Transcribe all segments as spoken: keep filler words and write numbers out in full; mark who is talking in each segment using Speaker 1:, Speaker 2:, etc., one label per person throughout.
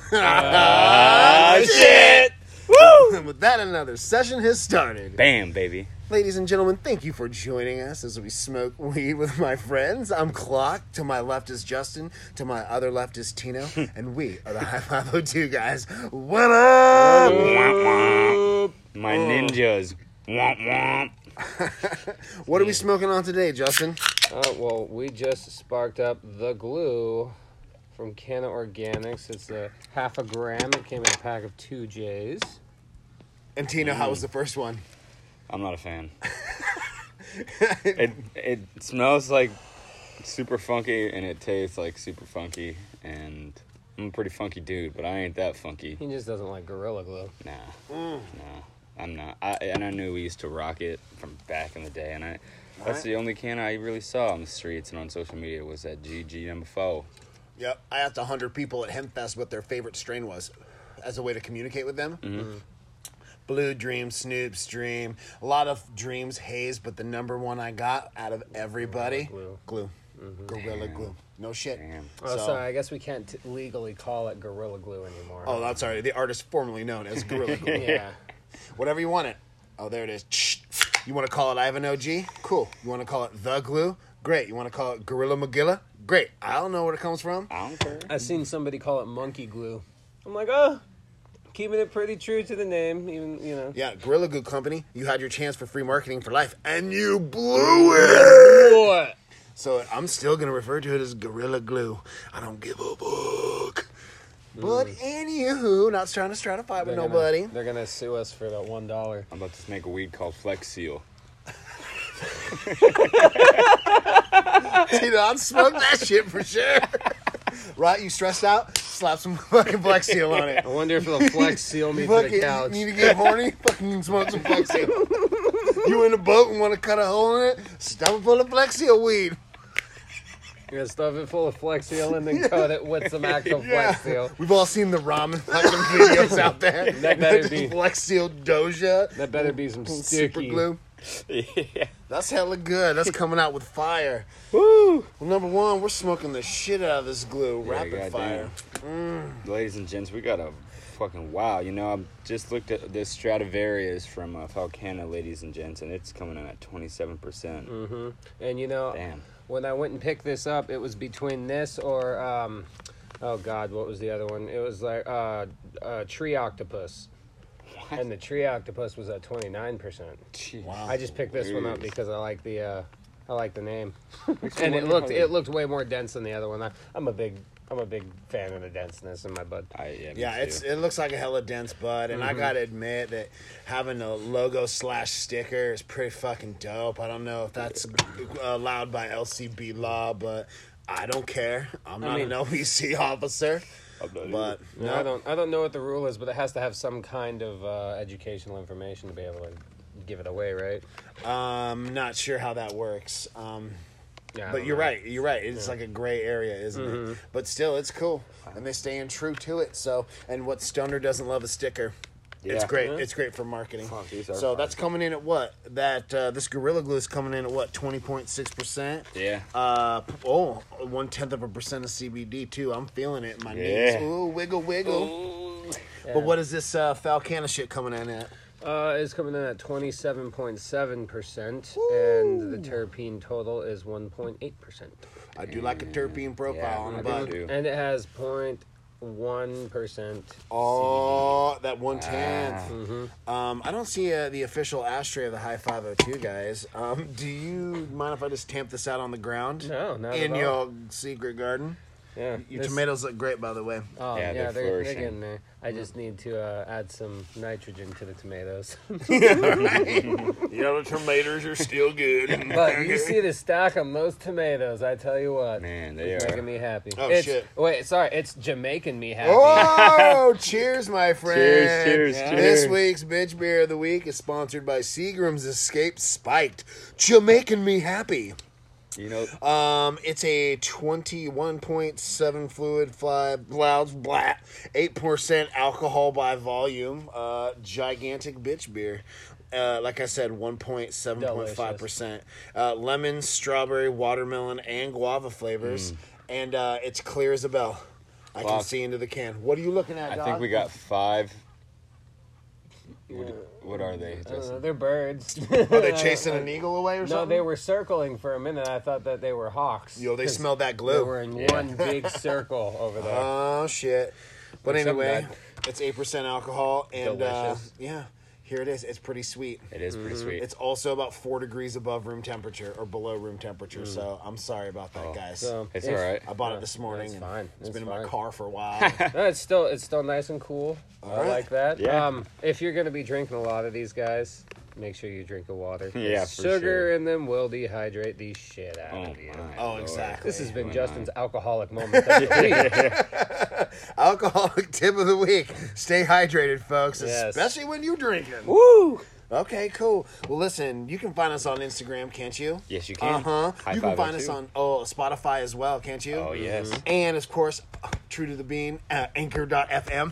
Speaker 1: Ah, shit!
Speaker 2: Woo! And with that, another session has started.
Speaker 1: Bam, baby.
Speaker 2: Ladies and gentlemen, thank you for joining us as we smoke weed with my friends. I'm Clock. To my left is Justin. To my other left is Tino. And we are the High five oh two guys. What up?
Speaker 1: Womp, womp. My ninjas. Womp, womp.
Speaker 2: What are we smoking on today, Justin?
Speaker 3: Uh, well, we just sparked up the glue from Canna Organics. It's a half a gram. It came in a pack of two J's.
Speaker 2: And Tino, how was the first one?
Speaker 1: I'm not a fan. it it smells like super funky and it tastes like super funky, and I'm a pretty funky dude, but I ain't that funky.
Speaker 3: He just doesn't like Gorilla Glue.
Speaker 1: Nah, mm. nah, I'm not. I, and I knew we used to rock it from back in the day, and I that's right. The only can I really saw on the streets and on social media was that G G number four.
Speaker 2: Yep, I asked one hundred people at Hempfest what their favorite strain was as a way to communicate with them.
Speaker 1: Mm-hmm.
Speaker 2: Blue Dream, Snoop's Dream, a lot of Dreams, Haze, but the number one I got out of everybody,
Speaker 3: Glue.
Speaker 2: Glue. Mm-hmm. Gorilla Glue. No shit.
Speaker 3: Damn. Oh, so, sorry, I guess we can't t- legally call it Gorilla Glue anymore.
Speaker 2: Oh, that's sorry. The artist formerly known as Gorilla Glue.
Speaker 3: Yeah.
Speaker 2: Whatever you want it. Oh, there it is. You want to call it Ivan O G? Cool. You want to call it The Glue? Great. You want to call it Gorilla Magilla? Great. I don't know where it comes from.
Speaker 1: I don't care.
Speaker 3: I've seen somebody call it Monkey Glue. I'm like, oh, keeping it pretty true to the name, even, you know.
Speaker 2: Yeah, Gorilla Glue Company, you had your chance for free marketing for life, and you blew it!
Speaker 3: What?
Speaker 2: So I'm still going to refer to it as Gorilla Glue. I don't give a fuck. Mm. But anywho, not trying to stratify with
Speaker 3: gonna,
Speaker 2: nobody.
Speaker 3: They're going to sue us for that one dollar.
Speaker 1: I'm about to make a weed called Flex Seal.
Speaker 2: See, I'd smoke that shit for sure. Right, you stressed out? Slap some fucking Flex Seal on it.
Speaker 3: I wonder if the Flex Seal me to the couch.
Speaker 2: You need to get horny? Fucking smoke some Flex Seal. You in a boat and want to cut a hole in it? Stuff it full of Flex Seal weed.
Speaker 3: You're gonna stuff it full of Flex Seal and then coat it with some actual
Speaker 2: yeah.
Speaker 3: Flex Seal.
Speaker 2: We've all seen the ramen fucking videos out there.
Speaker 3: That better be
Speaker 2: Flex Seal Doja.
Speaker 3: That better be some sticky
Speaker 2: super glue.
Speaker 1: Yeah.
Speaker 2: That's hella good. That's coming out with fire.
Speaker 3: Woo!
Speaker 2: Well, number one, we're smoking the shit out of this glue.
Speaker 1: Yeah,
Speaker 2: Rapid fire. Mm.
Speaker 1: Ladies and gents, we got a fucking wow. You know, I just looked at this Stradivarius from uh, Falcana, ladies and gents, and it's coming in at twenty-seven percent.
Speaker 3: Mm-hmm. And you know,
Speaker 1: damn.
Speaker 3: When I went and picked this up, it was between this or, um, oh God, what was the other one? It was like uh, uh, Tree Octopus. What? And the Tree Octopus was at twenty-nine percent.
Speaker 2: Wow.
Speaker 3: I just picked this
Speaker 1: Weird.
Speaker 3: one up because I like the, uh, I like the name. And it looked, it looked way more dense than the other one. I, I'm a big, I'm a big fan of the denseness in my bud.
Speaker 1: I, yeah,
Speaker 2: yeah it's it looks like a hella dense bud, and mm-hmm. I gotta admit that having a logo slash sticker is pretty fucking dope. I don't know if that's allowed by L C B law, but I don't care. I'm not I mean, an L B C officer. But
Speaker 3: no,
Speaker 2: no.
Speaker 3: I don't. I don't know what the rule is, but it has to have some kind of uh, educational information to be able to give it away, right?
Speaker 2: Um, not sure how that works. Um,
Speaker 3: yeah,
Speaker 2: but you're
Speaker 3: know.
Speaker 2: right. You're right. It's yeah. like a gray area, isn't mm-hmm. it? But still, it's cool, and they're staying true to it. So, and what stoner doesn't love a sticker. Yeah. It's great. Yeah. It's great for marketing.
Speaker 1: Oh, geez,
Speaker 2: so fun. That's coming in at what? That uh, this Gorilla Glue is coming in at what? Twenty point six percent.
Speaker 1: Yeah.
Speaker 2: Uh oh, one tenth of a percent of C B D too. I'm feeling it in my
Speaker 1: yeah.
Speaker 2: knees. Ooh, wiggle, wiggle.
Speaker 1: Ooh.
Speaker 2: Yeah. But what is this uh, Falcana shit coming in at?
Speaker 3: Uh, it's coming in at twenty-seven point seven percent, and the terpene total is one point eight percent.
Speaker 2: I do like a terpene profile
Speaker 1: yeah,
Speaker 2: on the
Speaker 1: bud.
Speaker 2: bud.
Speaker 3: And it has point. One percent.
Speaker 2: Oh, that one tenth.
Speaker 3: Ah. Mm-hmm.
Speaker 2: Um, I don't see uh, the official ashtray of the High five oh two guys. Um, do you mind if I just tamp this out on the ground?
Speaker 3: No, not
Speaker 2: in
Speaker 3: at
Speaker 2: your
Speaker 3: all.
Speaker 2: secret garden.
Speaker 3: Yeah,
Speaker 2: your
Speaker 3: this...
Speaker 2: tomatoes look great, by the way.
Speaker 3: Oh
Speaker 1: yeah,
Speaker 3: yeah,
Speaker 1: they're,
Speaker 3: they're, they're getting there. I just need to uh, add some nitrogen to the tomatoes.
Speaker 2: Yeah, right. Yeah, the tomatoes are still good.
Speaker 3: But you see the stack on those tomatoes, I tell you what.
Speaker 1: Man, they
Speaker 3: it's
Speaker 1: are
Speaker 3: making me happy.
Speaker 2: Oh,
Speaker 3: it's,
Speaker 2: shit.
Speaker 3: Wait, sorry, it's Jamaican me happy.
Speaker 2: Oh, cheers, my friend.
Speaker 1: Cheers, cheers,
Speaker 3: yeah.
Speaker 1: cheers.
Speaker 2: This week's Bitch Beer of the Week is sponsored by Seagram's Escape Spiked. Jamaican me happy.
Speaker 1: You know,
Speaker 2: um, it's a twenty-one point seven fluid fly, blouds, blah, eight percent alcohol by volume, uh, gigantic bitch beer. Uh, like I said, one point seven five percent. Uh, lemon, strawberry, watermelon, and guava flavors. Mm. And uh, it's clear as a bell. I can
Speaker 1: Clock.
Speaker 2: see into the can. What are you looking at,
Speaker 1: I
Speaker 2: dog?
Speaker 1: think we got five.
Speaker 3: Yeah.
Speaker 1: What, what are they?
Speaker 3: I don't know,
Speaker 1: Justin?
Speaker 3: they're birds.
Speaker 2: Are they chasing an eagle away or
Speaker 3: No,
Speaker 2: something?
Speaker 3: they were circling for a minute. I thought that they were hawks.
Speaker 2: Yo, they
Speaker 3: 'cause
Speaker 2: smelled that
Speaker 3: They
Speaker 2: glue.
Speaker 3: were in
Speaker 1: Yeah.
Speaker 3: one big circle over there.
Speaker 2: Oh, shit. But
Speaker 3: Like something
Speaker 2: anyway,
Speaker 3: bad.
Speaker 2: it's eight percent alcohol. And, uh,
Speaker 3: Delicious.
Speaker 2: yeah, here it is. It's pretty sweet.
Speaker 1: It is pretty sweet.
Speaker 2: It's also about four degrees above room temperature or below room temperature. So I'm sorry about that,
Speaker 1: Oh.
Speaker 2: guys.
Speaker 3: So,
Speaker 1: It's
Speaker 3: if-
Speaker 1: all right.
Speaker 2: I bought
Speaker 3: Yeah,
Speaker 2: it this morning.
Speaker 3: that's
Speaker 2: and
Speaker 3: fine.
Speaker 2: It's
Speaker 3: That's
Speaker 2: been in
Speaker 3: fine.
Speaker 2: my car for a while.
Speaker 3: No, it's still it's still nice and cool. I
Speaker 2: All right.
Speaker 3: like that.
Speaker 1: Yeah.
Speaker 3: Um, if you're gonna be drinking a lot of these guys, make sure you drink the water.
Speaker 1: Yeah,
Speaker 3: There's
Speaker 1: for
Speaker 3: sugar
Speaker 1: sure.
Speaker 3: in them will dehydrate the shit out
Speaker 1: Oh,
Speaker 3: of you.
Speaker 1: my
Speaker 2: Oh,
Speaker 1: Lord.
Speaker 2: exactly.
Speaker 3: This has been
Speaker 1: Why
Speaker 3: Justin's
Speaker 1: not?
Speaker 3: alcoholic moment of the week.
Speaker 2: Alcoholic tip of the week. Stay hydrated, folks,
Speaker 3: Yes.
Speaker 2: especially when you're drinking.
Speaker 3: Woo!
Speaker 2: Okay, cool. Well, listen, you can find us on Instagram, can't you?
Speaker 1: Yes, you can.
Speaker 2: Uh huh.
Speaker 1: High
Speaker 2: You can
Speaker 1: five
Speaker 2: find
Speaker 1: oh
Speaker 2: us
Speaker 1: two.
Speaker 2: on oh Spotify as well, can't you?
Speaker 1: Oh, yes.
Speaker 2: And of course, true to the bean, uh, anchor dot f m.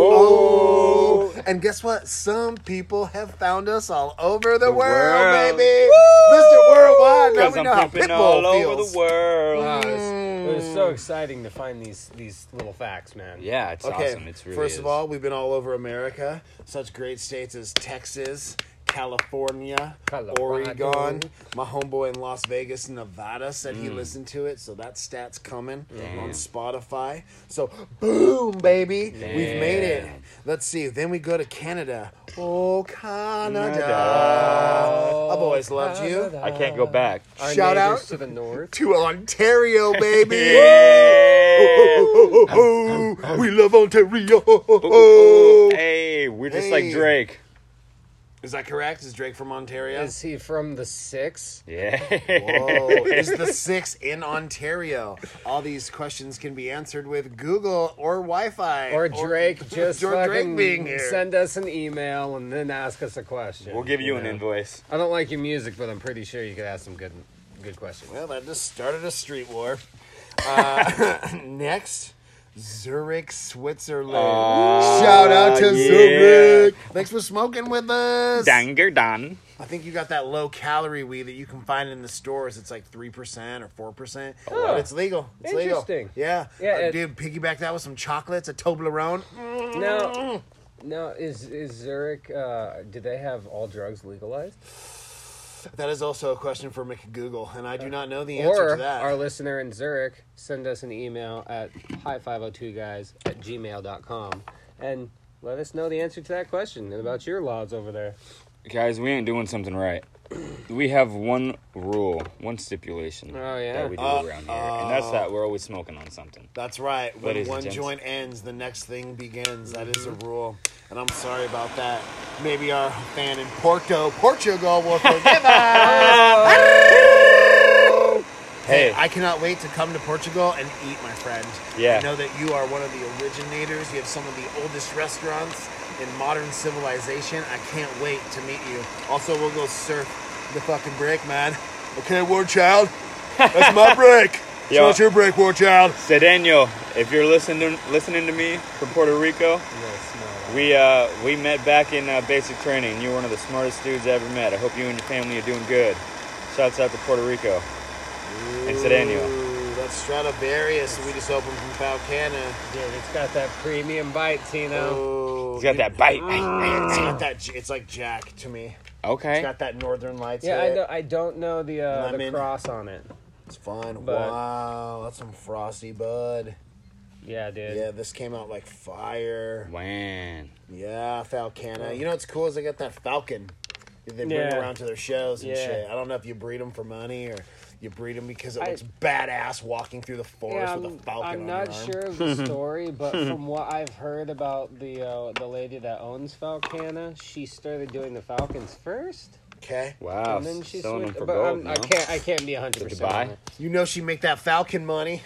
Speaker 3: Oh.
Speaker 2: Oh, and guess what? Some people have found us all over the, world,
Speaker 1: world.
Speaker 2: baby. Mister Worldwide. Now
Speaker 1: Because
Speaker 2: we
Speaker 1: I'm
Speaker 2: know how
Speaker 1: pimping
Speaker 2: Pitbull
Speaker 1: all over
Speaker 2: feels.
Speaker 1: the world.
Speaker 3: Wow, it's- it was so exciting to find these these little facts, man.
Speaker 1: Yeah, it's
Speaker 2: Okay,
Speaker 1: awesome. It's really
Speaker 2: first
Speaker 1: is.
Speaker 2: of all, we've been all over America. Such great states as Texas, California,
Speaker 3: Colorado.
Speaker 2: Oregon. My homeboy in Las Vegas, Nevada said
Speaker 1: Mm.
Speaker 2: he listened to it, so that stat's coming
Speaker 1: Damn.
Speaker 2: on Spotify. So, boom, baby, we've made it.
Speaker 1: Damn.
Speaker 2: Let's see. Then we go to Canada. Oh, Canada.
Speaker 1: Canada.
Speaker 2: I've always loved you.
Speaker 1: I can't go back.
Speaker 3: Our
Speaker 2: Shout
Speaker 3: neighbors
Speaker 2: out
Speaker 3: to the north.
Speaker 2: To Ontario, baby.
Speaker 1: Yeah.
Speaker 2: Oh, oh, oh, we love Ontario.
Speaker 1: Hey, we're just
Speaker 2: Hey.
Speaker 1: like Drake.
Speaker 2: Is that correct? Is Drake from Ontario?
Speaker 3: Is he from the six?
Speaker 1: Yeah.
Speaker 2: Whoa. Is the six in Ontario? All these questions can be answered with Google or Wi-Fi.
Speaker 3: Or Drake just
Speaker 2: or Drake
Speaker 3: fucking
Speaker 2: being here.
Speaker 3: send us an email and then ask us a question.
Speaker 1: We'll give you an
Speaker 3: know?
Speaker 1: invoice.
Speaker 3: I don't like your music, but I'm pretty sure you could ask some good good questions.
Speaker 2: Well, that just started a street war. Uh, next, Zurich, Switzerland.
Speaker 1: Uh,
Speaker 2: Shout out to
Speaker 1: yeah.
Speaker 2: Zurich. Thanks for smoking with us.
Speaker 1: Danger done.
Speaker 2: I think you got that low calorie weed that you can find in the stores. It's like three percent or four percent.
Speaker 3: Oh.
Speaker 2: But it's legal. It's
Speaker 3: Interesting.
Speaker 2: legal. Yeah.
Speaker 3: Yeah,
Speaker 2: Uh,
Speaker 3: it-
Speaker 2: dude, piggyback that with some chocolates, a Toblerone.
Speaker 3: Now, now is is Zurich? Uh, do they have all drugs legalized?
Speaker 2: That is also a question for McGoogle, and I do not know the answer
Speaker 3: Or
Speaker 2: to that.
Speaker 3: our listener in Zurich, send us an email at hi five oh two guys at gmail dot com and let us know the answer to that question and about your laws over there.
Speaker 1: Guys, we ain't doing something right. We have one rule, one stipulation
Speaker 3: Oh, yeah?
Speaker 1: that we do
Speaker 2: Uh,
Speaker 1: around here, and that's that we're always smoking on something.
Speaker 2: That's right. When
Speaker 1: Ladies and
Speaker 2: one
Speaker 1: gents.
Speaker 2: joint ends, the next thing begins. That is a rule. And I'm sorry about that. Maybe our fan in Porto, Portugal will forgive us.
Speaker 1: Hey,
Speaker 2: I cannot wait to come to Portugal and eat, my friend.
Speaker 1: Yeah.
Speaker 2: I know that you are one of the originators. You have some of the oldest restaurants in modern civilization. I can't wait to meet you. Also, we'll go surf the fucking break, man. Okay, War Child? That's my break. It's
Speaker 1: Yo.
Speaker 2: not your break, War Child.
Speaker 1: Sedeno, if you're listening listening to me from Puerto Rico, we uh we met back in uh, basic training. You're one of the smartest dudes I ever met. I hope you and your family are doing good. Shouts out to Puerto Rico. And Sedeno.
Speaker 2: Ooh, that's Stradivarius we just opened from Falcana.
Speaker 3: Dude, it's got that premium bite, Tino.
Speaker 2: Oh,
Speaker 1: He's got that bite.
Speaker 2: It's got that. It's like Jack to me. It's
Speaker 1: Okay.
Speaker 2: got that Northern Lights.
Speaker 3: Yeah, I
Speaker 2: hit.
Speaker 3: don't, I don't know the uh, the
Speaker 2: Lemon.
Speaker 3: cross on it.
Speaker 2: It's fun.
Speaker 3: But-
Speaker 2: Wow, that's some frosty bud.
Speaker 3: Yeah, dude.
Speaker 2: Yeah, this came out like fire.
Speaker 1: Man.
Speaker 2: Yeah, Falcana. You know what's cool is they got that falcon. They bring
Speaker 3: Yeah.
Speaker 2: around to their shows and
Speaker 3: Yeah.
Speaker 2: shit. I don't know if you breed them for money or you breed them because it
Speaker 3: I-
Speaker 2: looks badass walking through the forest
Speaker 3: Yeah,
Speaker 2: with a
Speaker 3: I'm,
Speaker 2: falcon
Speaker 3: I'm
Speaker 2: on
Speaker 3: not
Speaker 2: your arm.
Speaker 3: sure of the story, but from what I've heard about the uh, the lady that owns Falcana, she started doing the Falcons first,
Speaker 2: Okay.
Speaker 1: Wow.
Speaker 3: and then she
Speaker 1: Selling them
Speaker 3: switched.
Speaker 1: for
Speaker 3: But
Speaker 1: gold.
Speaker 3: I'm, I
Speaker 1: no?
Speaker 3: can't I can't be a hundred
Speaker 1: To
Speaker 3: percent.
Speaker 1: Dubai?
Speaker 3: on it.
Speaker 2: You know she make that falcon money.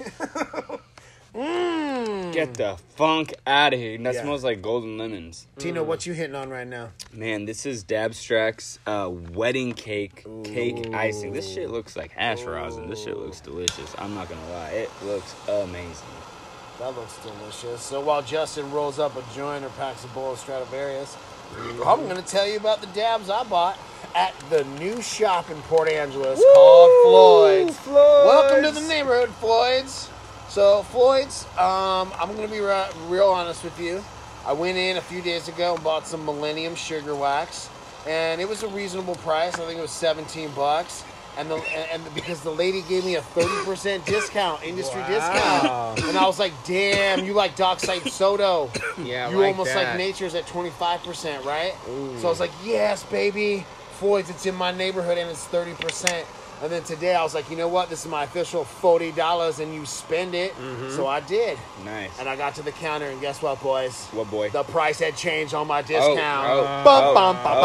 Speaker 2: mm.
Speaker 1: Get the funk out of here. That
Speaker 2: Yeah.
Speaker 1: smells like golden lemons.
Speaker 2: Tino, what you hitting on right now?
Speaker 1: Man, this is Dabstrax uh, wedding cake, cake icing. This shit looks like hash rosin. This shit looks delicious. I'm not gonna lie, it looks amazing.
Speaker 2: That looks delicious. So while Justin rolls up a joint or packs a bowl of Stradivarius, I'm going to tell you about the dabs I bought at the new shop in Port Angeles called Floyd's.
Speaker 3: Floyd's.
Speaker 2: Welcome to the neighborhood, Floyd's. So Floyd's, um, I'm gonna be re- real honest with you. I went in a few days ago and bought some Millennium Sugar Wax, and it was a reasonable price. I think it was seventeen bucks. And the and, and because the lady gave me a thirty percent discount, industry
Speaker 3: Wow.
Speaker 2: discount, and I was like, "Damn, you like Dockside Soda?
Speaker 3: Yeah,
Speaker 2: you
Speaker 3: like
Speaker 2: almost
Speaker 3: that.
Speaker 2: like Nature's at twenty-five percent, right?"
Speaker 3: Ooh.
Speaker 2: So I was like, "Yes, baby, Floyd's. It's in my neighborhood and it's thirty percent." And then today I was like, you know what? This is my official forty dollars and you spend it.
Speaker 3: Mm-hmm.
Speaker 2: So I did.
Speaker 1: Nice.
Speaker 2: And I got to the counter and guess what, boys?
Speaker 1: What boy?
Speaker 2: The price had changed on my discount.
Speaker 1: oh,
Speaker 2: Bum,
Speaker 1: oh,
Speaker 2: bum, bum,
Speaker 1: oh,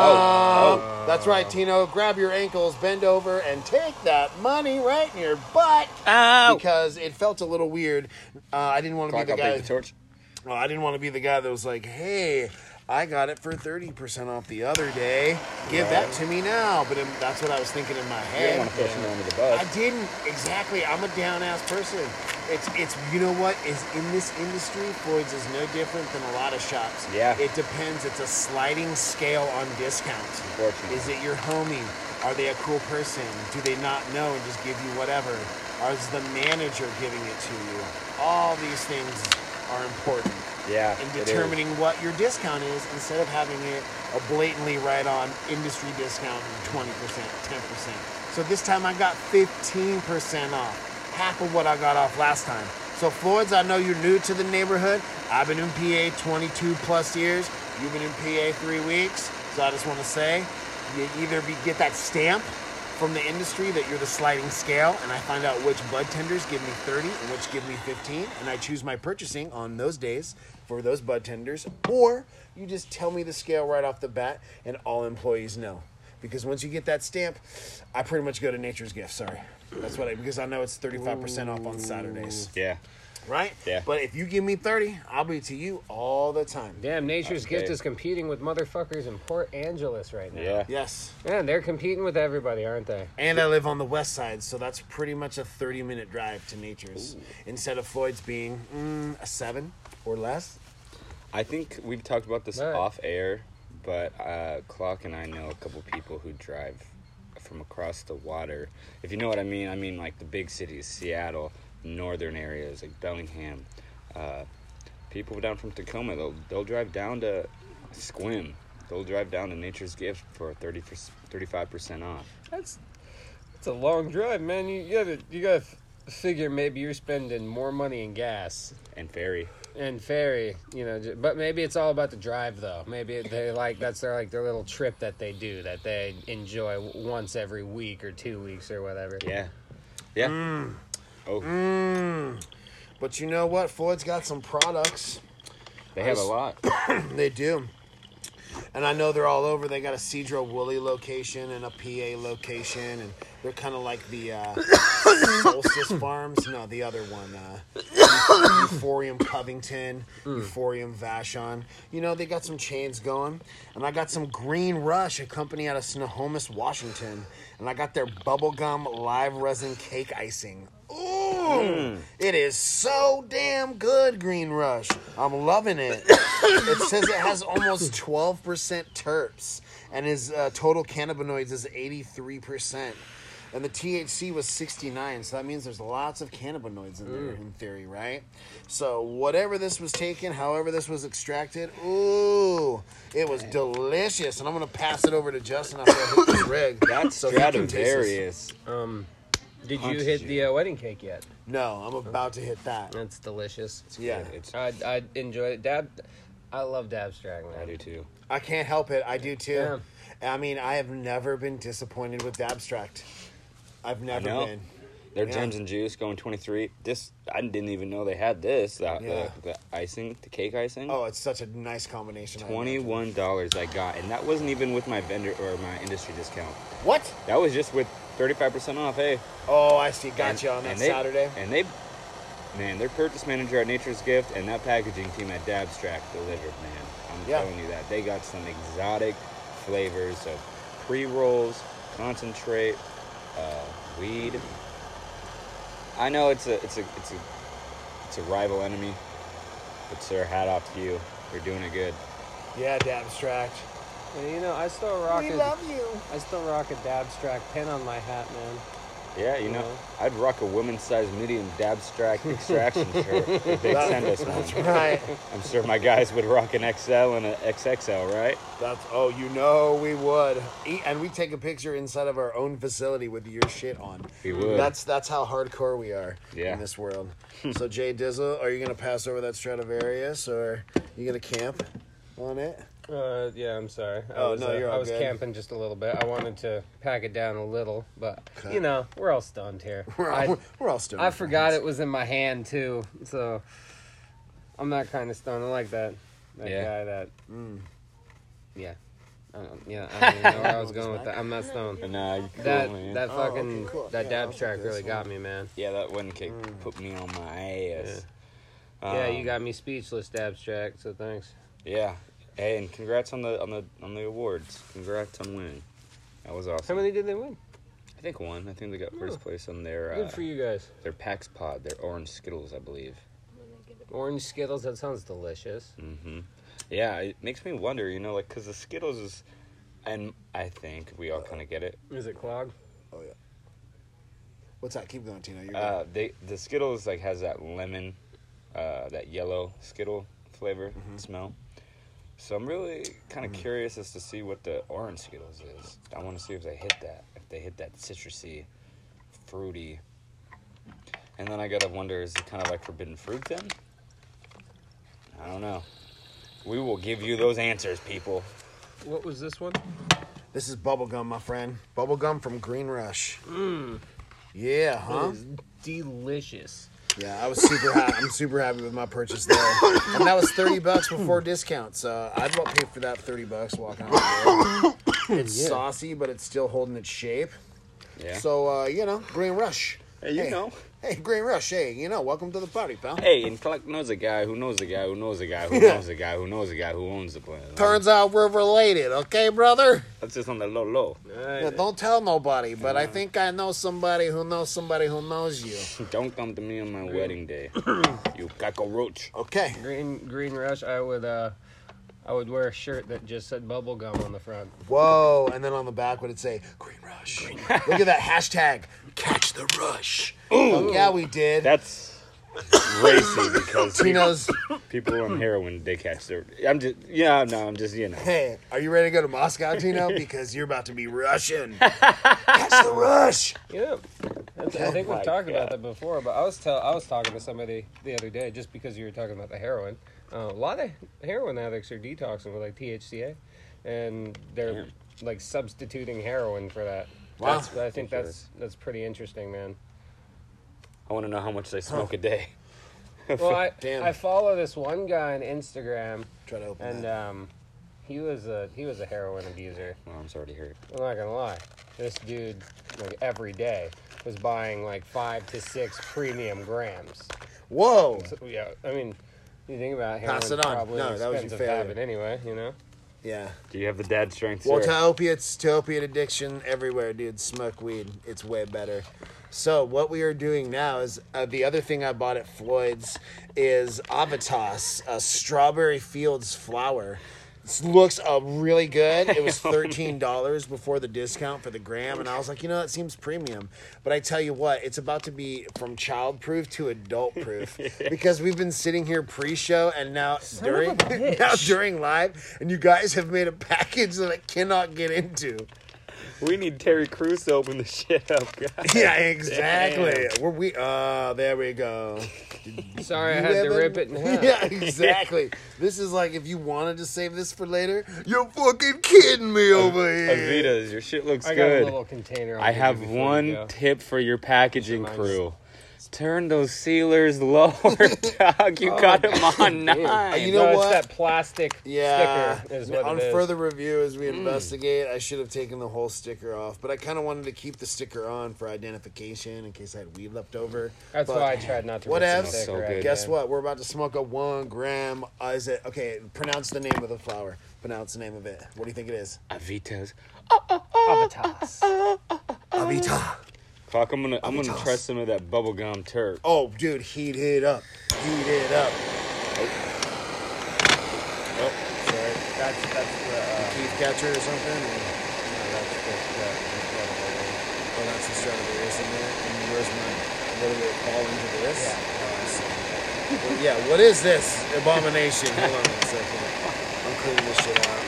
Speaker 2: bum.
Speaker 1: oh,
Speaker 2: That's right, Tino. Grab your ankles, bend over, and take that money right in your butt.
Speaker 1: Ow!
Speaker 2: Because it felt a little weird. Uh, I didn't want to be
Speaker 1: Clock
Speaker 2: the
Speaker 1: up,
Speaker 2: guy.
Speaker 1: take the torch.
Speaker 2: Well, I didn't want to be the guy that was like, hey, I got it for thirty percent off the other day. Give that to me now. But in, that's what I was thinking in my
Speaker 1: You
Speaker 2: head.
Speaker 1: don't want to push him under the bus.
Speaker 2: I didn't. Exactly. I'm a down-ass person. It's, it's you know what? Is in this industry, Floyd's is no different than a lot of shops.
Speaker 1: Yeah.
Speaker 2: It depends. It's a sliding scale on discounts.
Speaker 1: Unfortunately.
Speaker 2: Is it your homie? Are they a cool person? Do they not know and just give you whatever? Or is the manager giving it to you? All these things are important
Speaker 1: Yeah.
Speaker 2: in
Speaker 1: it is.
Speaker 2: determining what your discount is instead of having it a blatantly right on industry discount twenty percent, ten percent. So this time I got fifteen percent off, half of what I got off last time. So Floyd's, I know you're new to the neighborhood. I've been in P A twenty-two plus years. You've been in P A three weeks. So I just want to say, you either be, get that stamp from the industry that you're the sliding scale, and I find out which bud tenders give me thirty and which give me fifteen, and I choose my purchasing on those days for those bud tenders, or you just tell me the scale right off the bat, and all employees know. Because once you get that stamp, I pretty much go to Nature's Gift. Sorry, that's what I because I know it's thirty-five percent off on Saturdays,
Speaker 1: Yeah.
Speaker 2: right?
Speaker 1: Yeah.
Speaker 2: But if you give me thirty, I'll be to you all the time.
Speaker 3: Damn, Nature's
Speaker 1: Okay.
Speaker 3: Gift is competing with motherfuckers in Port Angeles right now.
Speaker 1: Yeah.
Speaker 2: Yes.
Speaker 3: Man, they're competing with everybody, aren't they?
Speaker 2: And I live on the west side, so that's pretty much a thirty-minute drive to Nature's. Instead of Floyd's being mm, a seven or less.
Speaker 1: I think we've talked about this
Speaker 3: Right.
Speaker 1: off air, but uh, Clock and I know a couple people who drive from across the water. If you know what I mean, I mean like the big cities, Seattle, northern areas like Bellingham. Uh, people down from Tacoma, they'll they'll drive down to Squim. They'll drive down to Nature's Gift for thirty, thirty-five percent off.
Speaker 3: That's it's a long drive, man. You gotta you gotta f- figure maybe you're spending more money in gas
Speaker 1: And ferry.
Speaker 3: and ferry, you know. j- But maybe it's all about the drive, though. Maybe they like that's their like their little trip that they do that they enjoy w- once every week or two weeks or whatever.
Speaker 1: Yeah. Yeah.
Speaker 2: Mm.
Speaker 1: Oh,
Speaker 2: Mm. But you know what? Floyd's got some products.
Speaker 1: they have a
Speaker 2: I s-
Speaker 1: lot.
Speaker 2: They do. And I know they're all over. They got a Cedro Woolley location and a P A location. And they're kind of like the uh, Solstice Farms. No, the other one. Uh, Euphorium Covington. Euphorium Vashon. You know, they got some chains going. And I got some Green Rush, a company out of Snohomish, Washington. And I got their bubblegum live resin cake icing. Ooh, it is so damn good, Green Rush. I'm loving it. It says it has almost twelve percent terps, and his uh, total cannabinoids is eighty-three percent. And the T H C was sixty-nine, so that means there's lots of cannabinoids in there, in theory, right? So whatever this was taken, however this was extracted, ooh, it was delicious. And I'm going to pass it over to Justin after I hit this rig.
Speaker 1: That's
Speaker 2: so he can taste this.
Speaker 1: Stradivarius.
Speaker 3: Um, did you
Speaker 1: Punches
Speaker 3: hit
Speaker 1: you.
Speaker 3: the uh, wedding cake yet?
Speaker 2: No, I'm about to hit that.
Speaker 3: That's delicious.
Speaker 2: Yeah.
Speaker 1: It's,
Speaker 3: I I enjoyed it. Dab, I love Dabstrack, man.
Speaker 1: I do too.
Speaker 2: I can't help it. I do too.
Speaker 3: Yeah.
Speaker 2: I mean, I have never been disappointed with Dabstract. I've never
Speaker 1: know.
Speaker 2: been.
Speaker 1: Their
Speaker 2: Yeah.
Speaker 1: gems and juice going twenty-three. This I didn't even know they had this. The,
Speaker 2: Yeah.
Speaker 1: the, the icing, the cake icing.
Speaker 2: Oh, it's such a nice combination. I imagine.
Speaker 1: Twenty-one dollars I got, and that wasn't even with my vendor or my industry discount.
Speaker 2: What?
Speaker 1: That was just with thirty-five percent off. Hey,
Speaker 2: Oh, I see. Gotcha
Speaker 1: And-
Speaker 2: on that
Speaker 1: and they-
Speaker 2: Saturday.
Speaker 1: And they, man, their purchase manager at Nature's Gift and that packaging team at Dabstrack delivered. Man, I'm
Speaker 2: Yeah.
Speaker 1: telling you that they got some exotic flavors of pre-rolls, concentrate, uh, weed. I know it's a it's a it's a it's a rival enemy, but sir, hat off to you. You're doing it good.
Speaker 2: Yeah, Dabstract.
Speaker 3: And, you know, I still rock
Speaker 2: We
Speaker 3: a,
Speaker 2: love you.
Speaker 3: I still rock a Dabstrack pin on my hat, man.
Speaker 1: Yeah, you know, I'd rock a women's-sized medium dabstract extraction shirt if they'd send us one.
Speaker 2: That's right.
Speaker 1: I'm sure my guys would rock an X L and an X X L, right?
Speaker 2: That's oh, you know we would, E- and we take a picture inside of our own facility with your shit on.
Speaker 1: We would.
Speaker 2: That's that's how hardcore we are
Speaker 1: Yeah.
Speaker 2: in this world. So Jay Dizzle, are you gonna pass over that Stradivarius, or you gonna camp on it?
Speaker 3: Uh, yeah, I'm sorry. I
Speaker 2: Oh,
Speaker 3: was,
Speaker 2: no,
Speaker 3: uh,
Speaker 2: you're all
Speaker 3: I was
Speaker 2: good.
Speaker 3: camping just a little bit. I wanted to pack it down a little, but
Speaker 2: Okay.
Speaker 3: you know, we're all stoned here.
Speaker 2: We're
Speaker 3: I,
Speaker 2: all, we're all stoned.
Speaker 3: I forgot it was in my hand too, so I'm not kind of stoned. I like that that
Speaker 1: Yeah.
Speaker 3: guy that.
Speaker 2: Mm.
Speaker 3: Yeah, I don't, yeah. I don't even know where I was going with that. I'm not stoned.
Speaker 1: And uh, you cool,
Speaker 3: That
Speaker 1: man.
Speaker 3: that
Speaker 2: Oh,
Speaker 3: fucking
Speaker 2: okay, cool.
Speaker 3: that
Speaker 2: Yeah,
Speaker 3: dab
Speaker 2: I'll
Speaker 3: track
Speaker 2: take
Speaker 3: really
Speaker 2: this
Speaker 3: got
Speaker 2: one.
Speaker 3: me, man.
Speaker 1: Yeah, that one kick
Speaker 2: Mm.
Speaker 1: put me on my ass.
Speaker 3: Yeah, you
Speaker 1: Um,
Speaker 3: got me speechless, Dabstract. So thanks.
Speaker 1: Yeah. Hey, and congrats on the on the on the awards. Congrats on winning. That was awesome.
Speaker 3: How many did they win?
Speaker 1: I think one. I think they got first place on their
Speaker 3: Good
Speaker 1: uh,
Speaker 3: for you guys.
Speaker 1: their PAX Pod, their orange Skittles, I believe.
Speaker 3: Orange Skittles. That sounds delicious.
Speaker 1: hmm Yeah, it makes me wonder, you know, like, because the Skittles is, and I think we all kind of get it.
Speaker 3: Is it clog?
Speaker 2: Oh yeah. What's that? Keep going, Tino. You're
Speaker 1: Uh, they the Skittles like has that lemon, uh, that yellow Skittle flavor smell. So I'm really kind of curious as to see what the orange Skittles is. I want to see if they hit that, if they hit that citrusy, fruity. And then I gotta wonder, is it kind of like forbidden fruit then? I don't know. We will give you those answers, people.
Speaker 3: What was this one?
Speaker 2: This is bubblegum, my friend. Bubblegum from Green Rush.
Speaker 3: Mmm.
Speaker 2: Yeah, huh?
Speaker 3: Delicious.
Speaker 2: Yeah, I was super happy. I'm super happy with my purchase there, and that was thirty bucks before discount. So I'd want to pay for that thirty bucks walking out the door. It's
Speaker 3: Yeah.
Speaker 2: saucy, but it's still holding its shape.
Speaker 1: Yeah.
Speaker 2: So uh, you know, Green Rush.
Speaker 1: Hey, you know.
Speaker 2: Hey, Green Rush. Hey, you know, welcome to the party, pal.
Speaker 1: Hey, and Clark knows a guy who knows a guy who knows a guy who
Speaker 2: Yeah.
Speaker 1: knows a guy who knows a guy who owns the place.
Speaker 2: Turns out we're related, okay, brother?
Speaker 1: That's just on the low low.
Speaker 2: Yeah, don't tell nobody, but I think I know somebody who knows somebody who knows you.
Speaker 1: Don't come to me on my wedding day, you cockroach.
Speaker 2: Okay.
Speaker 3: Green Green Rush. I would uh, I would wear a shirt that just said bubblegum on the front.
Speaker 2: Whoa, and then on the back would it say Green Rush? Look at that hashtag, catch the rush. Oh, yeah, we did.
Speaker 1: That's racy because
Speaker 2: Tino's.
Speaker 1: people on heroin they catch their. I'm just yeah no I'm just you know.
Speaker 2: Hey, are you ready to go to Moscow, Tino? Because you're about to be Russian. Catch the rush.
Speaker 3: Yeah, That's, I think
Speaker 1: Oh my
Speaker 3: we've talked about
Speaker 1: God.
Speaker 3: that before. But I was tell I was talking to somebody the other day just because you were talking about the heroin. Uh, a lot of heroin addicts are detoxing with like T H C A, and they're
Speaker 1: Damn.
Speaker 3: like substituting heroin for that.
Speaker 2: Wow.
Speaker 3: That's, I think that's that's pretty interesting, man.
Speaker 1: I want to know how much they smoke a day.
Speaker 3: Well, I
Speaker 2: Damn.
Speaker 3: I follow this one guy on Instagram,
Speaker 2: Try to open
Speaker 3: and
Speaker 2: that.
Speaker 3: um, he was a he was a heroin abuser.
Speaker 1: Well, I'm sorry to hear it.
Speaker 3: I'm not gonna lie, this dude like every day was buying like five to six premium grams.
Speaker 2: Whoa.
Speaker 3: So, yeah, I mean, you think about heroin,
Speaker 2: Pass it on.
Speaker 3: probably
Speaker 2: No,
Speaker 3: an
Speaker 2: that was your
Speaker 3: expensive
Speaker 2: failure.
Speaker 3: habit anyway. You know.
Speaker 2: Yeah.
Speaker 1: Do you have the dad strength?
Speaker 2: Well,
Speaker 1: sir?
Speaker 2: to opiates, to opiate addiction, everywhere, dude. Smoke weed. It's way better. So what we are doing now is uh, the other thing I bought at Floyd's is Avitas, a strawberry fields flower. This looks uh, really good. It was thirteen dollars before the discount for the gram, and I was like, you know, that seems premium. But I tell you what, it's about to be from child-proof to adult-proof because we've been sitting here pre-show and now during
Speaker 3: of a bitch.
Speaker 2: now during live, and you guys have made a package that I cannot get into.
Speaker 1: We need Terry Crews to open the shit up, guys.
Speaker 2: Yeah, exactly.
Speaker 1: Damn.
Speaker 2: Where we? Uh, there we go.
Speaker 3: Sorry, I
Speaker 2: You
Speaker 3: had to
Speaker 2: haven't-
Speaker 3: rip it in half.
Speaker 2: Yeah, exactly. This is like if you wanted to save this for later. You're fucking kidding me over here.
Speaker 1: Avitas, your shit looks
Speaker 3: I got a
Speaker 1: good.
Speaker 3: little container. I'll
Speaker 1: I
Speaker 3: give
Speaker 1: have
Speaker 3: you before we
Speaker 1: one
Speaker 3: go.
Speaker 1: tip for your packaging
Speaker 3: Mine's-
Speaker 1: crew. Turn those sealers lower, dog. You got them on
Speaker 3: damn.
Speaker 1: nine.
Speaker 2: You know
Speaker 3: no,
Speaker 2: what?
Speaker 3: It's that plastic
Speaker 2: Yeah.
Speaker 3: sticker is what
Speaker 2: On
Speaker 3: it is.
Speaker 2: further review, as we investigate, I should have taken the whole sticker off, but I kind of wanted to keep the sticker on for identification in case I had weed left over.
Speaker 3: That's
Speaker 2: But
Speaker 3: why I tried not to.
Speaker 2: What
Speaker 3: rip the
Speaker 2: else?
Speaker 3: sticker
Speaker 1: So
Speaker 3: out,
Speaker 1: good.
Speaker 2: Guess
Speaker 3: man.
Speaker 2: what? We're about to smoke a one gram. Uh, is it okay? Pronounce the name of the flower. Pronounce the name of it. What do you think it is?
Speaker 1: Avitas.
Speaker 3: Avitas.
Speaker 2: Avita.
Speaker 1: Fuck, I'm gonna I'm gonna
Speaker 2: Avitas.
Speaker 1: try some of that bubblegum turp.
Speaker 2: Oh, dude, heat it up. Heat it up.
Speaker 1: Oh,
Speaker 3: Sorry, that's that's the. Uh,
Speaker 2: Teeth catcher or something?
Speaker 3: no, that's just, uh, just
Speaker 2: Oh, that's the Stradivarius in there. And where's my, what do they fall into this?
Speaker 3: Yeah.
Speaker 2: Oh, I see. Well, yeah, what is this abomination? Hold on a second. I'm cleaning this shit out.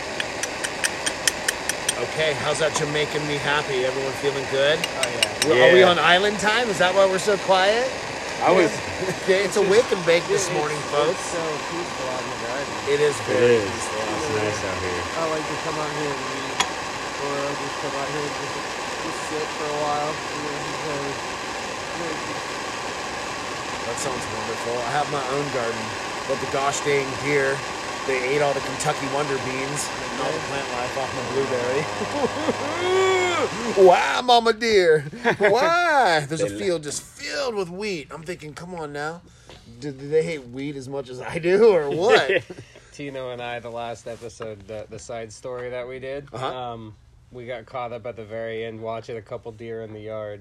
Speaker 2: Okay, how's that Jamaican me happy? Everyone feeling good?
Speaker 3: Oh yeah.
Speaker 2: We're- Are we
Speaker 1: Yeah.
Speaker 2: on island time? Is that why we're so quiet?
Speaker 1: I was.
Speaker 2: Okay, it's a wake and bake this
Speaker 3: It's-
Speaker 2: morning,
Speaker 3: it's
Speaker 2: folks.
Speaker 3: so peaceful out in the garden.
Speaker 2: It is
Speaker 1: It
Speaker 2: very
Speaker 1: is.
Speaker 2: peaceful.
Speaker 1: It's nice out here.
Speaker 3: I like to come out here and read, or I'll just come out here and just, just sit for a while. You know, because,
Speaker 2: That sounds wonderful. I have my own garden, but the gosh dang deer, they ate all the Kentucky Wonder beans and all the plant life off my blueberry. Why, mama deer? Why? There's a
Speaker 1: They-
Speaker 2: field just filled with wheat. I'm thinking, come on now. Do, do they hate wheat as much as I do, or what?
Speaker 3: Tino and I, the last episode, the, the side story that we did,
Speaker 2: Uh-huh.
Speaker 3: um, we got caught up at the very end watching a couple deer in the yard.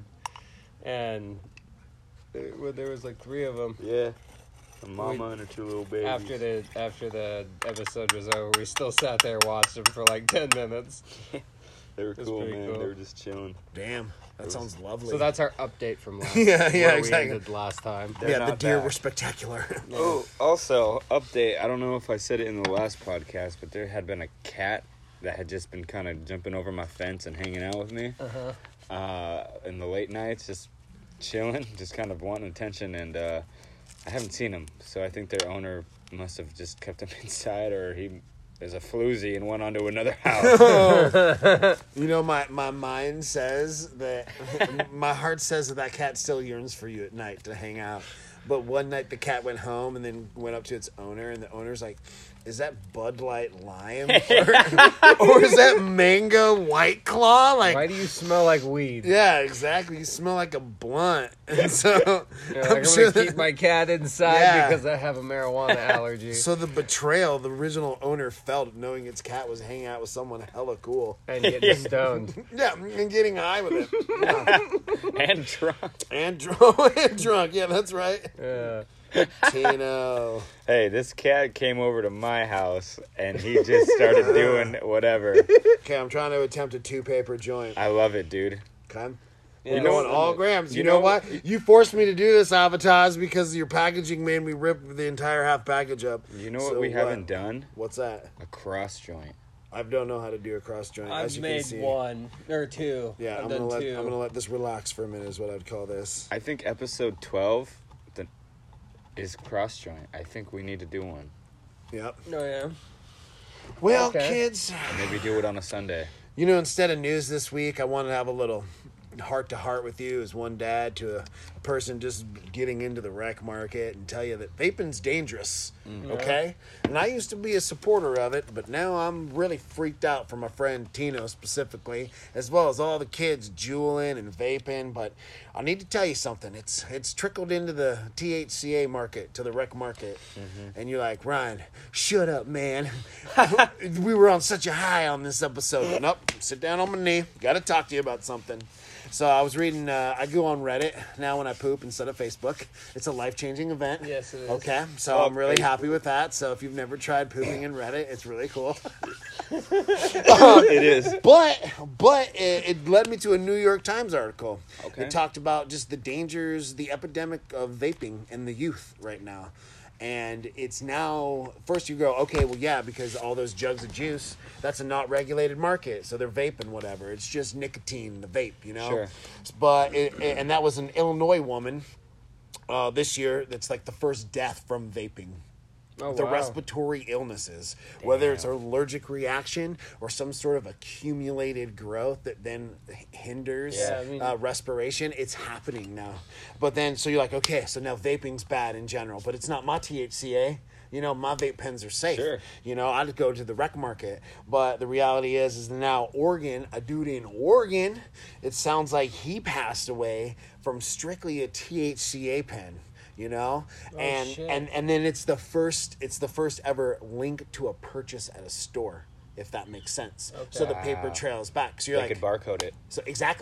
Speaker 3: And there, well, there was like three of them.
Speaker 1: Yeah. A mama and her two little babies.
Speaker 3: After the after the episode was over, we still sat there watched them for like ten minutes.
Speaker 1: They were
Speaker 3: That's
Speaker 1: cool,
Speaker 3: pretty
Speaker 1: man.
Speaker 3: cool.
Speaker 1: They were just chilling.
Speaker 2: Damn, that sounds lovely.
Speaker 3: So that's our update from last.
Speaker 2: Yeah, yeah,
Speaker 3: where
Speaker 2: exactly.
Speaker 3: We ended last time.
Speaker 1: They're
Speaker 2: yeah, the
Speaker 1: not
Speaker 2: deer
Speaker 1: back.
Speaker 2: were spectacular.
Speaker 1: Oh, also, update. I don't know if I said it in the last podcast, but there had been a cat that had just been kind of jumping over my fence and hanging out with me
Speaker 3: Uh-huh.
Speaker 1: uh, in the late nights, just chilling, just kind of wanting attention. And uh, I haven't seen him, so I think their owner must have just kept him inside, or he is a floozy and went onto another house.
Speaker 2: You know, my, my mind says that, my heart says that that cat still yearns for you at night to hang out. But one night the cat went home and then went up to its owner, and the owner's like, is that Bud Light Lime? Or, or is that Mango White Claw? Like,
Speaker 3: Why do you smell like weed?
Speaker 2: yeah, exactly. You smell like a blunt. And so,
Speaker 3: You're like,
Speaker 2: I'm
Speaker 3: I'm,
Speaker 2: sure
Speaker 3: gonna
Speaker 2: that-
Speaker 3: keep my cat inside
Speaker 2: Yeah.
Speaker 3: because I have a marijuana allergy.
Speaker 2: so the betrayal the original owner felt knowing its cat was hanging out with someone hella cool.
Speaker 3: And getting stoned.
Speaker 2: Yeah, and getting high with it. Yeah.
Speaker 1: And drunk.
Speaker 2: And drunk. And drunk. Yeah, that's right.
Speaker 3: Yeah.
Speaker 2: Tino.
Speaker 1: Hey, this cat came over to my house, and he just started doing whatever.
Speaker 2: Okay, I'm trying to attempt a two-paper joint.
Speaker 1: I love it, dude.
Speaker 2: Okay?
Speaker 3: Yeah,
Speaker 2: We're going
Speaker 3: so-
Speaker 2: all grams. You,
Speaker 1: you
Speaker 2: know,
Speaker 1: know-
Speaker 2: what? You forced me to do this, Avatars, because your packaging made me rip the entire half package up.
Speaker 1: You know what
Speaker 2: So
Speaker 1: we haven't done?
Speaker 2: What's that?
Speaker 1: A cross joint.
Speaker 2: I don't know how to do a cross joint. as
Speaker 3: I've
Speaker 2: you
Speaker 3: made
Speaker 2: can see.
Speaker 3: one or two.
Speaker 2: Yeah,
Speaker 3: I've
Speaker 2: I'm
Speaker 3: done
Speaker 2: gonna let
Speaker 3: two.
Speaker 2: I'm gonna let this relax for a minute. Is what I'd call this.
Speaker 1: I think episode twelve the, is cross joint. I think we need to do one.
Speaker 2: Yep.
Speaker 3: Oh yeah.
Speaker 2: Well,
Speaker 3: Okay.
Speaker 2: kids,
Speaker 1: Maybe do it on a Sunday.
Speaker 2: you know, instead of news this week, I wanted to have a little heart to heart with you as one dad to a person just getting into the rec market and tell you that vaping's dangerous. Okay? And I used to be a supporter of it, but now I'm really freaked out for my friend Tino specifically, as well as all the kids juuling and vaping. But I need to tell you something. It's it's trickled into the T H C A market, to the rec market. And you're like, Ryan, shut up, man. We were on such a high on this episode. But nope, sit down on my knee. Got to talk to you about something. So I was reading, uh, I go on Reddit now when I poop instead of Facebook. It's a life-changing event.
Speaker 3: Yes, it is.
Speaker 2: Okay, so
Speaker 1: Oh,
Speaker 2: I'm really
Speaker 1: Facebook.
Speaker 2: happy with that. So if you've never tried pooping in Reddit, it's really cool.
Speaker 1: It is.
Speaker 2: But but it, it led me to a New York Times article.
Speaker 1: Okay.
Speaker 2: It talked about just the dangers, the epidemic of vaping in the youth right now. And it's now, first you go, okay, well, yeah, because all those jugs of juice, that's a not regulated market. So they're vaping whatever. It's just nicotine, the vape, you know?
Speaker 1: Sure.
Speaker 2: But, it, it- and that was an Illinois woman uh, this year that's like the first death from vaping.
Speaker 3: Oh,
Speaker 2: The
Speaker 3: wow.
Speaker 2: respiratory illnesses, whether it's an allergic reaction or some sort of accumulated growth that then hinders
Speaker 3: Yeah, I mean-
Speaker 2: uh, respiration, it's happening now. But then, so you're like, okay, so now vaping's bad in general, but it's not my T H C A. You know, my vape pens are safe.
Speaker 1: Sure.
Speaker 2: You know, I'd go to the rec market. But the reality is, is now Oregon, a dude in Oregon, it sounds like he passed away from strictly a T H C A pen. You know, and
Speaker 3: shit.
Speaker 2: and and then it's the first it's the first ever link to a purchase at a store, if that makes sense. So the paper
Speaker 1: Wow.
Speaker 2: trails back. So you're
Speaker 1: They
Speaker 2: like,
Speaker 1: could barcode it.
Speaker 2: so exactly.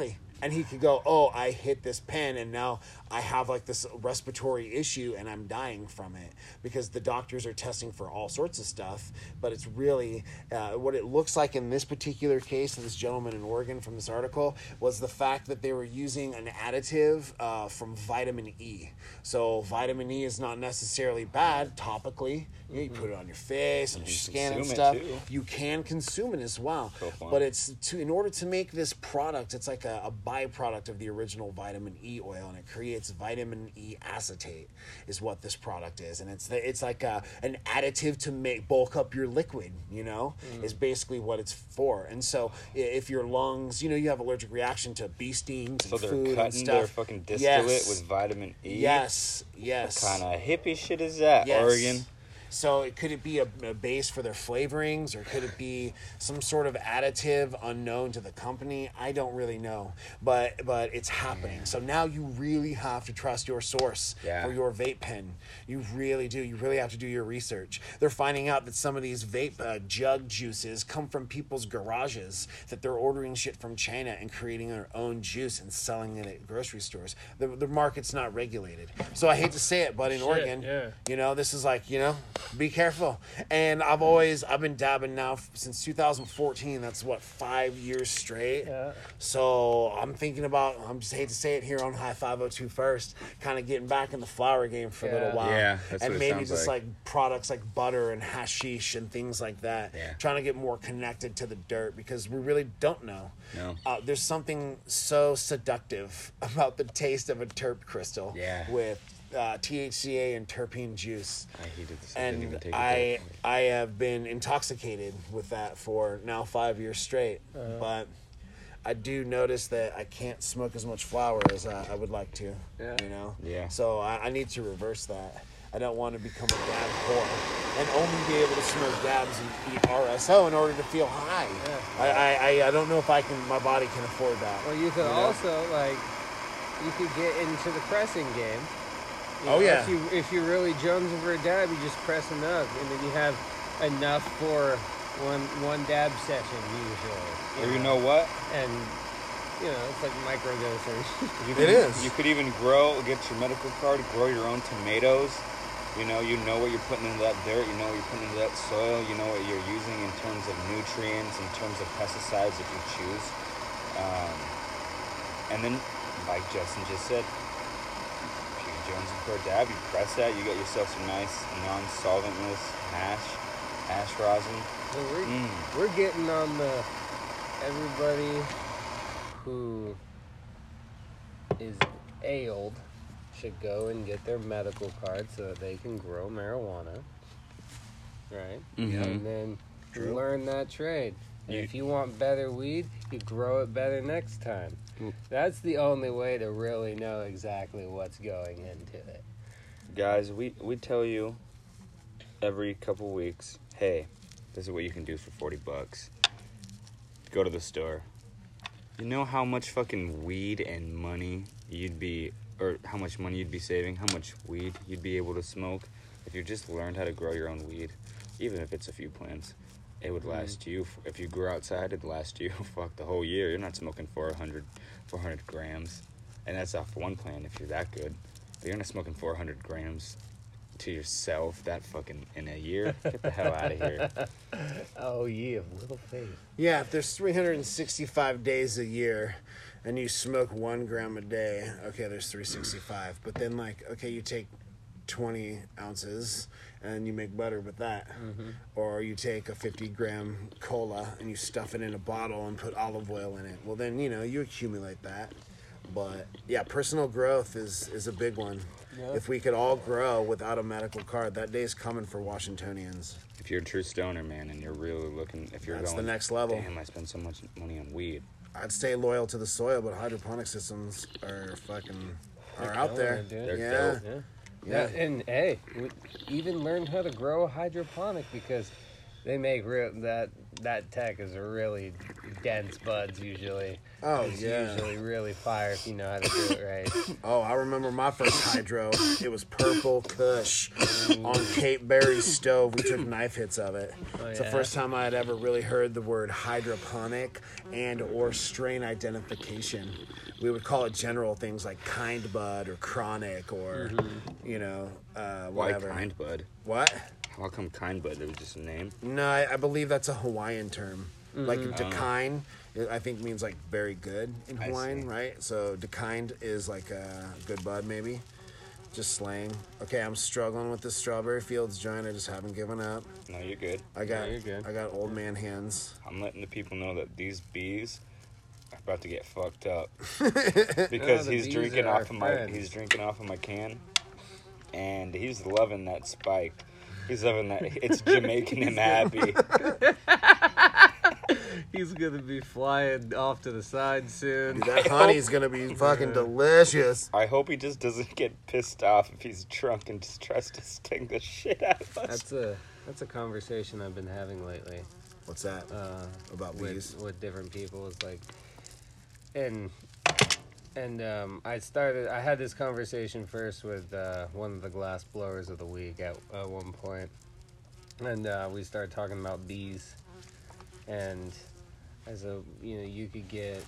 Speaker 2: and he could go, oh, I hit this pen and now I have like this respiratory issue and I'm dying from it, because the doctors are testing for all sorts of stuff, but it's really uh, what it looks like in this particular case of this gentleman in Oregon from this article was the fact that they were using an additive uh, from vitamin E. So vitamin E is not necessarily bad topically. You, know, you put it on your face and your skin and stuff. You can consume it as well, but it's to in order to make this product, it's like a, a byproduct of the original vitamin E oil, and it creates vitamin E acetate is what this product is, and it's the, it's like a, an additive to make bulk up your liquid. You know, mm. is basically what it's for. And so if your lungs, you know, you have allergic reaction to bee stings
Speaker 1: so
Speaker 2: and
Speaker 1: they're
Speaker 2: food
Speaker 1: cutting
Speaker 2: and stuff.
Speaker 1: Their fucking distillate
Speaker 2: yes.
Speaker 1: with vitamin E.
Speaker 2: Yes, yes.
Speaker 1: What kind of hippie shit is that,
Speaker 2: yes.
Speaker 1: Oregon?
Speaker 2: So it, could it be a, a base for their flavorings, or could it be some sort of additive unknown to the company? I don't really know, but but it's happening. Yeah. So now you really have to trust your source
Speaker 1: yeah.
Speaker 2: for your vape pen. You really do. You really have to do your research. They're finding out that some of these vape uh, jug juices come from people's garages, that they're ordering shit from China and creating their own juice and selling it at grocery stores. The, the market's not regulated. So I hate to say it, but in
Speaker 3: Shit,
Speaker 2: Oregon,
Speaker 3: yeah.
Speaker 2: you know, this is like, you know, be careful. And I've always, I've been dabbing now since two thousand fourteen. That's what, five years straight.
Speaker 3: Yeah.
Speaker 2: So I'm thinking about, I'm just hate to say it here on High five oh two First, kind of getting back in the flower game for
Speaker 3: Yeah.
Speaker 2: a little while.
Speaker 1: Yeah, that's
Speaker 2: and
Speaker 1: what it
Speaker 2: maybe
Speaker 1: sounds
Speaker 2: just
Speaker 1: like.
Speaker 2: like products like butter and hashish and things like that.
Speaker 1: Yeah.
Speaker 2: Trying to get more connected to the dirt, because we really don't know.
Speaker 1: No.
Speaker 2: Uh, there's something so seductive about the taste of a terp crystal.
Speaker 1: Yeah.
Speaker 2: With Uh, T H C A and terpene juice.
Speaker 1: I hated this. I didn't even
Speaker 2: And
Speaker 1: take
Speaker 2: I
Speaker 1: it
Speaker 2: I have been intoxicated with that for now five years straight.
Speaker 3: Uh-huh.
Speaker 2: But I do notice that I can't smoke as much flower as I, I would like to.
Speaker 3: Yeah.
Speaker 2: You know?
Speaker 1: Yeah.
Speaker 2: So I, I need to reverse that. I don't want to become a dab whore and only be able to smoke dabs and eat R S O in order to feel high.
Speaker 3: Yeah.
Speaker 2: I, I, I, I don't know if I can. My body can afford that.
Speaker 3: Well, you could
Speaker 2: You know?
Speaker 3: also like you could get into the pressing game. You
Speaker 2: Oh,
Speaker 3: know,
Speaker 2: yeah.
Speaker 3: If you if you really jonesing for a dab, you just press enough, and then you have enough for one one dab session usually.
Speaker 1: Or you know what?
Speaker 3: And you know it's like microdosing.
Speaker 1: You
Speaker 2: It
Speaker 1: can-
Speaker 2: is.
Speaker 1: You could even grow, get your medical card, grow your own tomatoes. You know, you know what you're putting into that dirt. You know what you're putting into that soil. You know what you're using in terms of nutrients, in terms of pesticides, if you choose. Um, and then, like Justin just said, if you're jonesing for a dab, you press that, you get yourself some nice non-solventless hash, hash rosin.
Speaker 3: So we're,
Speaker 1: Mm.
Speaker 3: we're getting on the everybody who is ailed should go and get their medical card so that they can grow marijuana, right?
Speaker 1: Mhm.
Speaker 3: And then
Speaker 2: True.
Speaker 3: learn that trade. And
Speaker 1: You-
Speaker 3: if you want better weed, you grow it better next time.
Speaker 1: Mm.
Speaker 3: That's the only way to really know exactly what's going into it.
Speaker 1: Guys, we, we tell you every couple weeks, hey, this is what you can do for forty bucks. Go to the store. You know how much fucking weed and money you'd be, or how much money you'd be saving, how much weed you'd be able to smoke if you just learned how to grow your own weed, even if it's a few plants. It would last you, if you grew outside, it'd last you, fuck, the whole year. You're not smoking four hundred, four hundred grams. And that's off one plant if you're that good. But you're not smoking four hundred grams to yourself that fucking in a year. Get the hell out of here.
Speaker 3: Oh, ye of little faith.
Speaker 2: Yeah, if there's three hundred sixty-five days a year and you smoke one gram a day, okay, there's three hundred sixty-five. But then, like, okay, you take twenty ounces and you make butter with that.
Speaker 3: Mm-hmm.
Speaker 2: Or you take a fifty gram cola and you stuff it in a bottle and put olive oil in it. Well, then, you know, you accumulate that. But, yeah, personal growth is, is a big one.
Speaker 3: Yeah.
Speaker 2: If we could all grow without a medical card, that day's coming for Washingtonians.
Speaker 1: If you're a true stoner, man, and you're really looking, if you're
Speaker 2: That's the
Speaker 1: going,
Speaker 2: next level.
Speaker 1: damn, I spend so much money on weed.
Speaker 2: I'd stay loyal to the soil, but hydroponic systems are fucking are
Speaker 3: They're
Speaker 2: out
Speaker 3: killing
Speaker 2: there.
Speaker 3: it, dude.
Speaker 1: They're
Speaker 2: Yeah.
Speaker 1: dope.
Speaker 3: Yeah.
Speaker 2: Yeah.
Speaker 3: Yeah, and hey, we even learned how to grow hydroponic because They make real that that tech is really dense buds usually.
Speaker 2: Oh,
Speaker 3: it's
Speaker 2: yeah.
Speaker 3: usually really fire if you know how to do it right.
Speaker 2: Oh, I remember my first hydro. It was Purple Kush on Cape Berry's stove. We took knife hits of it.
Speaker 3: Oh,
Speaker 2: It's the
Speaker 3: yeah?
Speaker 2: first time I had ever really heard the word hydroponic and or strain identification. We would call it general things like kind bud or chronic or, you know, uh,
Speaker 1: Why
Speaker 2: whatever.
Speaker 1: kind bud?
Speaker 2: What?
Speaker 1: How come kind bud? It was just a name.
Speaker 2: No, I, I believe that's a Hawaiian term. Like
Speaker 1: Oh.
Speaker 2: decine, it- I think means like very good in
Speaker 1: I
Speaker 2: Hawaiian,
Speaker 1: see.
Speaker 2: right? So dekined is like a good bud, maybe. Just slang. Okay, I'm struggling with this Strawberry Fields joint. I just haven't given up.
Speaker 1: No, you're good.
Speaker 2: I got,
Speaker 3: you're good.
Speaker 2: I got old man hands.
Speaker 1: I'm letting the people know that these bees are about to get fucked up
Speaker 3: No,
Speaker 1: because
Speaker 3: the
Speaker 1: he's
Speaker 3: bees
Speaker 1: drinking
Speaker 3: are
Speaker 1: off
Speaker 3: our
Speaker 1: of my
Speaker 3: friends.
Speaker 1: he's drinking off of my can, and he's loving that spike. He's loving that. It's Jamaican him happy.
Speaker 3: He's gonna be flying off to the side soon.
Speaker 2: Dude, that honey's gonna be fucking delicious.
Speaker 1: I hope he just doesn't get pissed off if he's drunk and just tries to sting the shit out of us.
Speaker 3: That's a that's a conversation I've been having lately.
Speaker 2: What's that
Speaker 3: Uh,
Speaker 2: about bees?
Speaker 3: with with different people. It's like, and and um, I started. I had this conversation first with uh, one of the glass blowers of the week at, at one point, and uh, we started talking about bees, and as a you know you could get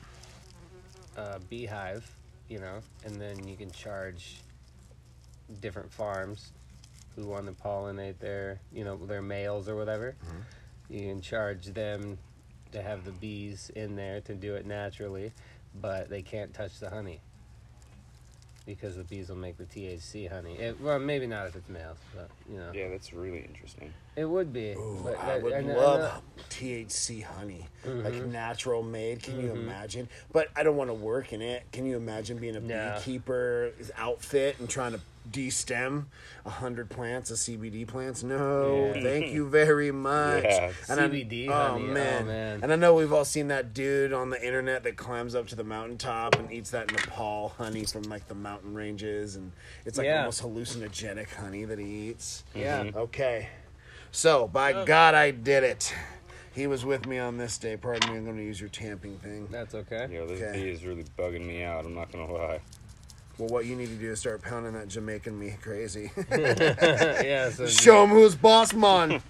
Speaker 3: a beehive, you know, and then you can charge different farms who want to pollinate their you know their males or whatever. You can charge them to have the bees in there to do it naturally, but they can't touch the honey because the bees will make the T H C honey. It, well, maybe not if it's males, but you know,
Speaker 1: Yeah, that's really interesting.
Speaker 3: it would be.
Speaker 2: Ooh,
Speaker 3: but
Speaker 2: I
Speaker 3: that-
Speaker 2: would
Speaker 3: and- and
Speaker 2: love
Speaker 3: that-
Speaker 2: T H C honey,
Speaker 3: Mm-hmm.
Speaker 2: like natural made. Can you imagine? But I don't want to work in it. Can you imagine being a
Speaker 3: No.
Speaker 2: beekeeper outfit and trying to de-stem a hundred plants of C B D plants? No,
Speaker 3: Yeah.
Speaker 2: thank you very much.
Speaker 1: Yeah.
Speaker 2: And I-
Speaker 3: C B D
Speaker 2: oh,
Speaker 3: honey, oh,
Speaker 2: man.
Speaker 3: man.
Speaker 2: And I know we've all seen that dude on the internet that climbs up to the mountaintop and eats that Nepal honey from like the mountain ranges, and it's like
Speaker 3: Yeah.
Speaker 2: almost hallucinogenic honey that he eats.
Speaker 3: yeah.
Speaker 2: Okay. So, by God, I did it. He was with me on this day. Pardon me, I'm going to use your tamping thing.
Speaker 3: That's okay.
Speaker 1: Yo, this
Speaker 2: Okay.
Speaker 1: bee is really bugging me out. I'm not gonna lie.
Speaker 2: Well, what you need to do is start pounding that Jamaican me crazy.
Speaker 3: yeah. So
Speaker 2: Show him who's boss, man.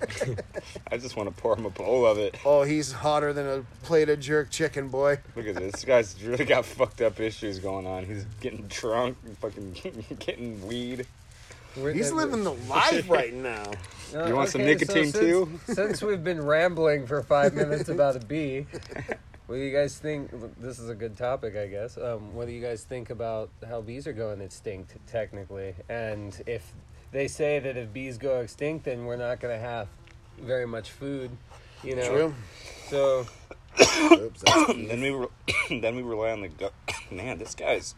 Speaker 1: I just want to pour him a bowl of it.
Speaker 2: Oh, he's hotter than a plate of jerk chicken, boy.
Speaker 1: Look at this. This guy's really got fucked up issues going on. He's getting drunk, and fucking getting weed.
Speaker 3: we're-
Speaker 2: He's
Speaker 3: uh,
Speaker 2: living the life right now.
Speaker 3: Uh,
Speaker 1: You want some
Speaker 3: okay,
Speaker 1: nicotine,
Speaker 3: since,
Speaker 1: too?
Speaker 3: Since we've been rambling for five minutes about a bee, what do you guys think? This is a good topic, I guess. Um, what do you guys think about how bees are going extinct, technically? And if they say that if bees go extinct, then we're not going to have very much food, you know?
Speaker 2: True.
Speaker 3: So,
Speaker 2: Oops, that's
Speaker 1: then we re- then we rely on the go- man. This guy's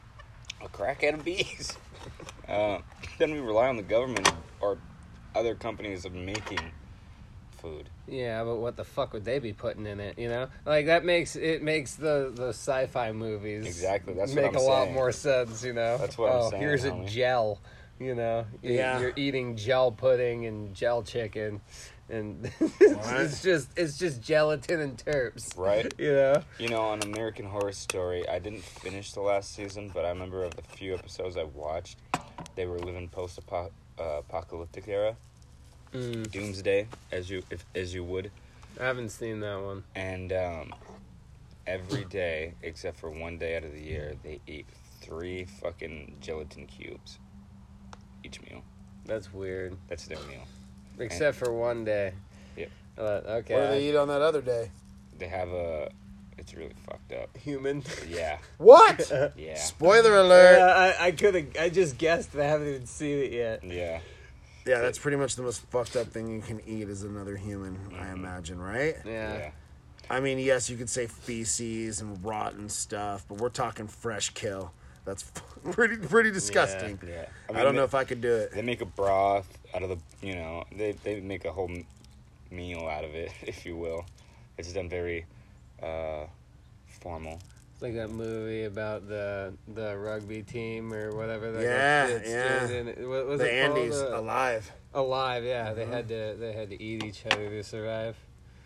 Speaker 1: a crackhead of bees. Uh, then we rely on the government or other companies of making food.
Speaker 3: yeah, but what the fuck would they be putting in it, you know? Like, that makes, it makes the, the sci-fi movies
Speaker 1: Exactly, that's what
Speaker 3: make
Speaker 1: I'm
Speaker 3: a lot
Speaker 1: saying.
Speaker 3: more sense, you know?
Speaker 1: That's what I'm
Speaker 3: oh,
Speaker 1: saying,
Speaker 3: here's a
Speaker 1: homie.
Speaker 3: gel, you know? You-
Speaker 2: Yeah.
Speaker 3: You're eating gel pudding and gel chicken, and it's just it's just gelatin and terps,
Speaker 1: Right.
Speaker 3: you know?
Speaker 1: You know, on American Horror Story, I didn't finish the last season, but I remember of the few episodes I watched, they were living post-apocalyptic era,
Speaker 3: Mm,
Speaker 1: doomsday, as you if, as you would,
Speaker 3: I haven't seen that one.
Speaker 1: and um, every day except for one day out of the year, they eat three fucking gelatin cubes each meal.
Speaker 3: That's weird.
Speaker 1: That's their meal.
Speaker 3: Except for one day.
Speaker 1: Yep.
Speaker 3: Uh, okay.
Speaker 2: What do they eat on that other day?
Speaker 1: They have a. It's really fucked up.
Speaker 3: Human.
Speaker 1: Yeah,
Speaker 2: What?
Speaker 1: yeah,
Speaker 2: Spoiler alert.
Speaker 3: Yeah, I, I could have. I just guessed. But I haven't even seen it yet.
Speaker 1: yeah.
Speaker 2: Yeah, that's pretty much the most fucked up thing you can eat is another human, I
Speaker 1: Mm-hmm.
Speaker 2: imagine, right?
Speaker 3: Yeah.
Speaker 1: Yeah.
Speaker 2: I mean, yes, you could say feces and rotten stuff, but we're talking fresh kill. That's pretty pretty disgusting.
Speaker 1: Yeah.
Speaker 2: I,
Speaker 1: mean,
Speaker 2: don't
Speaker 1: they,
Speaker 2: know if I could do it.
Speaker 1: They make a broth out of the. You know, they they make a whole m- meal out of it, if you will. It's done very uh, formal.
Speaker 3: It's like that movie about the the rugby team or whatever. That
Speaker 2: Yeah,
Speaker 3: got shit
Speaker 2: yeah.
Speaker 3: stirred in it. What was
Speaker 2: The
Speaker 3: it called?
Speaker 2: Andes
Speaker 3: Uh,
Speaker 2: alive.
Speaker 3: Alive, yeah. They had to they had to eat each other to survive.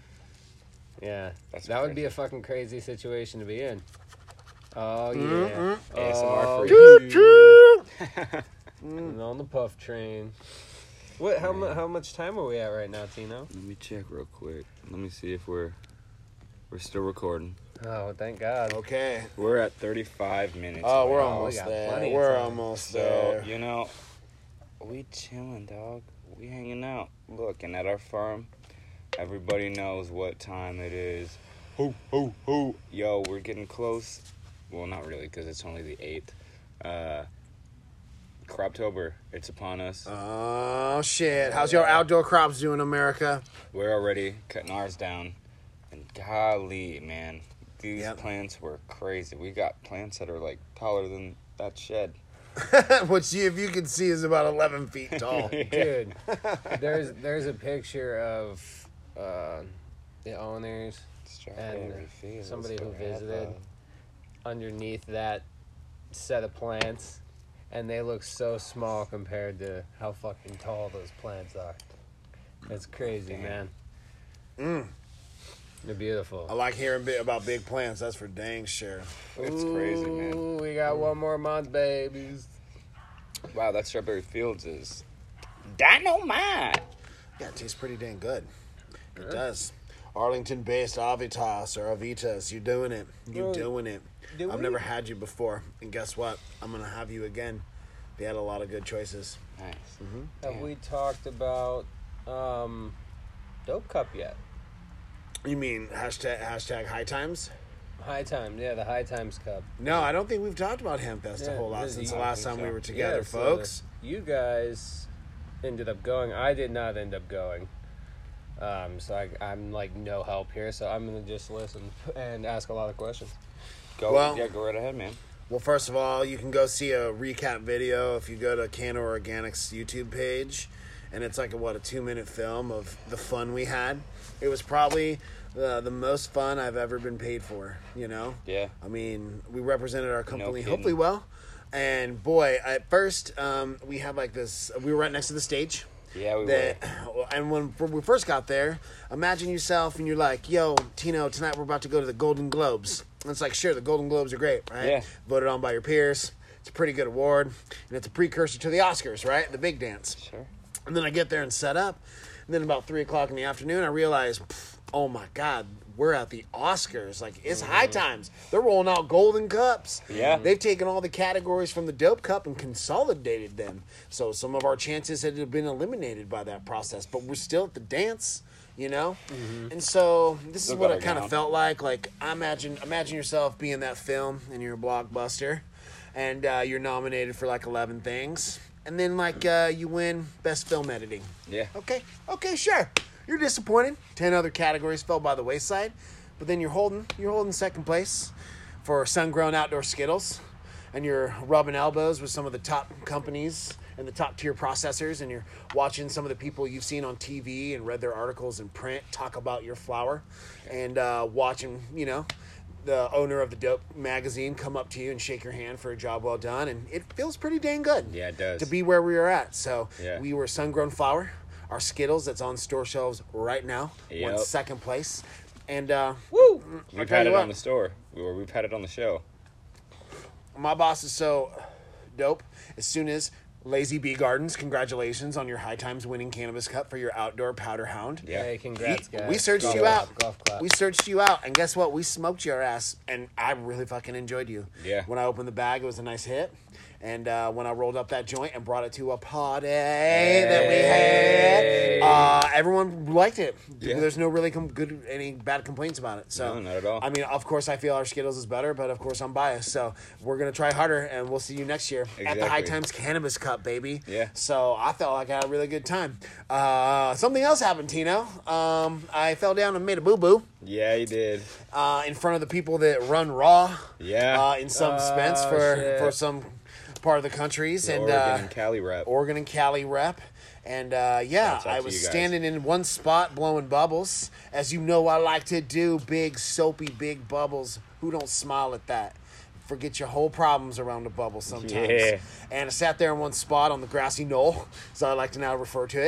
Speaker 3: Yeah,
Speaker 1: That's
Speaker 3: that would be
Speaker 1: crazy.
Speaker 3: a fucking crazy situation to be in. Oh yeah,
Speaker 2: Mm-hmm.
Speaker 1: A S M R
Speaker 3: oh,
Speaker 1: free.
Speaker 3: and on the puff train. What? How much? How much time are we at right now, Tino?
Speaker 1: Let me check real quick. Let me see if we're we're still recording.
Speaker 3: Oh, thank God.
Speaker 2: Okay.
Speaker 1: We're at thirty-five minutes.
Speaker 2: Oh, we're
Speaker 1: away.
Speaker 3: we
Speaker 2: almost
Speaker 3: got
Speaker 2: there.
Speaker 3: plenty of
Speaker 2: We're
Speaker 3: time.
Speaker 2: almost
Speaker 1: So,
Speaker 2: there.
Speaker 1: you know, we chilling, dog. We hanging out. Looking at our farm. Everybody knows what time it is. Hoo, hoo, hoo. Yo, we're getting close. Well, not really, because it's only the eighth. Uh, Croptober. It's upon us.
Speaker 2: Oh shit! How's your outdoor crops doing, America?
Speaker 1: We're already cutting ours down. And golly, man. These
Speaker 2: Yep.
Speaker 1: plants were crazy. We got plants that are, like, taller than that shed.
Speaker 2: Which, you, if you can see, is about eleven feet tall.
Speaker 3: Dude, there's there's a picture of uh, the owners
Speaker 1: Strawberry fields
Speaker 3: somebody who
Speaker 1: forever.
Speaker 3: visited underneath that set of plants, and they look so small compared to how fucking tall those plants are. It's crazy,
Speaker 1: Damn.
Speaker 3: man.
Speaker 2: Mm.
Speaker 3: They're beautiful.
Speaker 2: I like hearing bit about big plants. That's for dang sure.
Speaker 1: It's crazy, man.
Speaker 3: Ooh, we got one more month, babies.
Speaker 1: Wow, that Strawberry Fields is dynamite.
Speaker 2: Yeah, it tastes pretty dang good. It
Speaker 3: Yeah.
Speaker 2: does. Arlington-based Avitas or Avitas, you doing it. You
Speaker 3: Well,
Speaker 2: doing it.
Speaker 3: do
Speaker 2: I've
Speaker 3: we?
Speaker 2: never had you before, and guess what? I'm gonna have you again. They had a lot of good choices.
Speaker 1: Nice.
Speaker 3: Have
Speaker 1: Damn.
Speaker 3: we talked about um, Dope Cup yet?
Speaker 2: You mean hashtag hashtag High Times?
Speaker 3: High Times, yeah, the High Times Cup.
Speaker 2: No, I don't think we've talked about Hempfest a
Speaker 3: Yeah,
Speaker 2: whole lot
Speaker 3: this-
Speaker 2: since
Speaker 3: I
Speaker 2: the
Speaker 1: don't
Speaker 2: last
Speaker 1: think
Speaker 2: time we
Speaker 1: so.
Speaker 2: were together,
Speaker 3: Yeah, so
Speaker 2: folks.
Speaker 3: you guys ended up going. I did not end up going. Um, so I, I'm like no help here. So I'm gonna just listen and ask a lot of questions.
Speaker 1: Go,
Speaker 2: Well-
Speaker 1: yeah, go right ahead, man.
Speaker 2: Well, first of all, you can go see a recap video if you go to Cano Organics YouTube page. And it's like a, what, a two-minute film of the fun we had. It was probably the, the most fun I've ever been paid for, you know?
Speaker 1: Yeah.
Speaker 2: I mean, we represented our company
Speaker 1: kidding.
Speaker 2: hopefully well. And boy, at first, um, we had like this, we were right next to the stage.
Speaker 1: Yeah, we
Speaker 2: That,
Speaker 1: were.
Speaker 2: and when we first got there, imagine yourself and you're like, yo, Tino, tonight we're about to go to the Golden Globes. And it's like, sure, the Golden Globes are great, right?
Speaker 1: Yeah.
Speaker 2: Voted on by your peers. It's a pretty good award. And it's a precursor to the Oscars, right? The big dance.
Speaker 1: Sure.
Speaker 2: And then I get there and set up. And then about three o'clock in the afternoon, I realize, pff, oh my God, we're at the Oscars. Like, it's high times. They're rolling out golden cups.
Speaker 1: Yeah.
Speaker 2: They've taken all the categories from the Dope Cup and consolidated them. So some of our chances had been eliminated by that process. But we're still at the dance, you know? And so this is
Speaker 1: Still
Speaker 2: what
Speaker 1: got
Speaker 2: it
Speaker 1: our
Speaker 2: kind of
Speaker 1: gown.
Speaker 2: felt like. Like, I imagine, imagine yourself being that film and you're a blockbuster. And uh, you're nominated for like eleven things. And then, like, uh, you win Best Film Editing.
Speaker 1: Yeah.
Speaker 2: Okay, okay, sure. You're disappointed. Ten other categories fell by the wayside, but then you're holding you're holding second place for sun-grown outdoor Skittles, and you're rubbing elbows with some of the top companies and the top tier processors, and you're watching some of the people you've seen on T V and read their articles in print talk about your flower, and uh, watching you know the owner of the Dope magazine come up to you and shake your hand for a job well done, and it feels pretty dang good.
Speaker 1: Yeah, it does.
Speaker 2: To be where we are at. So
Speaker 1: Yeah.
Speaker 2: we were sun-grown flower. Our Skittles that's on store shelves right now won
Speaker 1: Yep.
Speaker 2: second place. And uh,
Speaker 3: Woo!
Speaker 1: We've
Speaker 2: tell
Speaker 1: had
Speaker 2: you
Speaker 1: it
Speaker 2: what.
Speaker 1: on the store. Or we've had it on the show.
Speaker 2: my boss is so dope. As soon as Lazy Bee Gardens, congratulations on your High Times winning Cannabis Cup for your outdoor powder hound.
Speaker 1: Yeah.
Speaker 3: Hey, congrats,
Speaker 2: He-
Speaker 3: guys.
Speaker 2: we searched
Speaker 3: Golf
Speaker 2: you
Speaker 3: clap,
Speaker 2: out.
Speaker 3: Golf clap.
Speaker 2: We searched you out, and guess what? We smoked your ass, and I really fucking enjoyed you.
Speaker 1: Yeah.
Speaker 2: When I opened the bag, it was a nice hit. And uh, when I rolled up that joint and brought it to a party that we had, uh, everyone liked it.
Speaker 1: Yeah.
Speaker 2: There's no really com- good any bad complaints about it. So
Speaker 1: No, not at all.
Speaker 2: I mean, of course, I feel our Skittles is better, but of course, I'm biased. So we're gonna try harder, and we'll see you next year at the High
Speaker 1: Exactly.
Speaker 2: Times Cannabis Cup, baby.
Speaker 1: Yeah.
Speaker 2: So I felt like I had a really good time. Uh, something else happened, Tino. Um, I fell down and made a boo boo
Speaker 1: Yeah, you did.
Speaker 2: uh, in front of the people that run Raw.
Speaker 1: Yeah.
Speaker 2: Uh, in some
Speaker 3: Oh,
Speaker 2: suspense for
Speaker 3: shit.
Speaker 2: for some part of the countries
Speaker 1: The
Speaker 2: and
Speaker 1: Oregon
Speaker 2: uh,
Speaker 1: and Cali rep.
Speaker 2: Oregon and Cali rep. And uh, yeah,
Speaker 1: Shouts out
Speaker 2: I
Speaker 1: to
Speaker 2: was
Speaker 1: you guys.
Speaker 2: standing in one spot blowing bubbles. As you know, I like to do big, soapy, big bubbles. Who don't smile at that? forget your whole problems around the bubble sometimes.
Speaker 1: Yeah.
Speaker 2: And I sat there in one spot on the grassy knoll, so I like to now refer to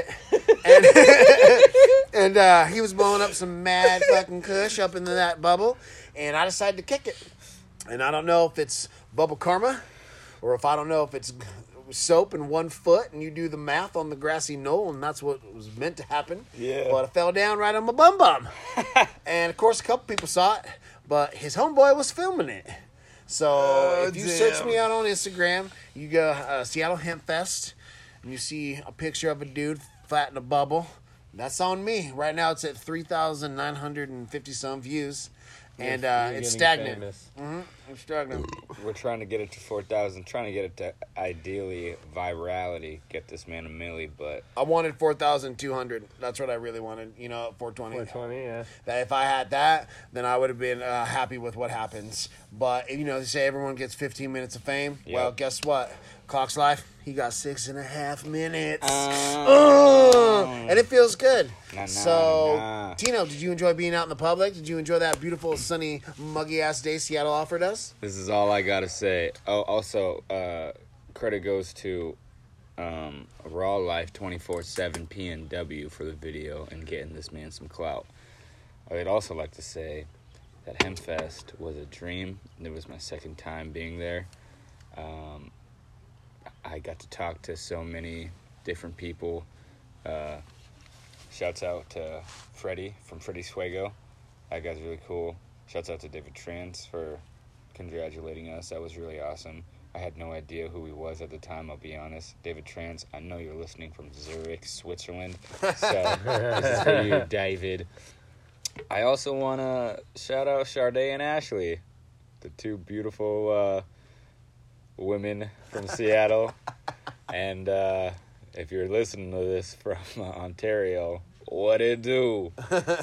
Speaker 2: it. And, and uh, he was blowing up some mad fucking kush up into that bubble, and I decided to kick it. And I don't know if it's bubble karma, or if I don't know if it's soap in one foot, and you do the math on the grassy knoll, and that's what was meant to happen.
Speaker 1: Yeah.
Speaker 2: But I fell down right on my bum bum. And of course, a couple people saw it, but his homeboy was filming it. So
Speaker 1: Oh,
Speaker 2: if you
Speaker 1: damn.
Speaker 2: search me out on Instagram, you go uh, Seattle Hemp Fest, and you see a picture of a dude flat in a bubble. That's on me. Right now, it's at three thousand nine hundred fifty some views, and uh,
Speaker 3: You're
Speaker 2: it's
Speaker 3: getting
Speaker 2: stagnant.
Speaker 3: famous.
Speaker 2: Mm-hmm. It's stagnant.
Speaker 1: We're trying to get it to four thousand, trying to get it to ideally virality, get this man a milli, but
Speaker 2: I wanted four thousand two hundred. That's what I really wanted. You know, four twenty.
Speaker 3: four twenty, yeah.
Speaker 2: That if I had that, then I would have been uh, happy with what happens. But you know, they say everyone gets fifteen minutes of fame.
Speaker 1: Yep.
Speaker 2: Well, guess what? Clock's Life, he got six and a half minutes.
Speaker 1: Uh,
Speaker 2: Oh, and it feels good.
Speaker 1: Nah, nah,
Speaker 2: so,
Speaker 1: nah.
Speaker 2: Tino, did you enjoy being out in the public? Did you enjoy that beautiful, sunny, muggy ass day Seattle offered us?
Speaker 1: this is all I gotta say. Oh, also, uh, credit goes to um, Raw Life twenty-four seven P N W for the video and getting this man some clout. I'd also like to say that Hempfest was a dream. It was my second time being there. Um, I got to talk to so many different people. Uh, shouts out to Freddie from Freddie Swago. That guy's really cool. Shouts out to David Trans for congratulating us. That was really awesome. I had no idea who he was at the time, I'll be honest. David Trans, I know you're listening from Zurich, Switzerland. So this is for you, David. I also want to shout out Sharday and Ashley, the two beautiful uh, women from Seattle. And uh, if you're listening to this from uh, Ontario, what it do?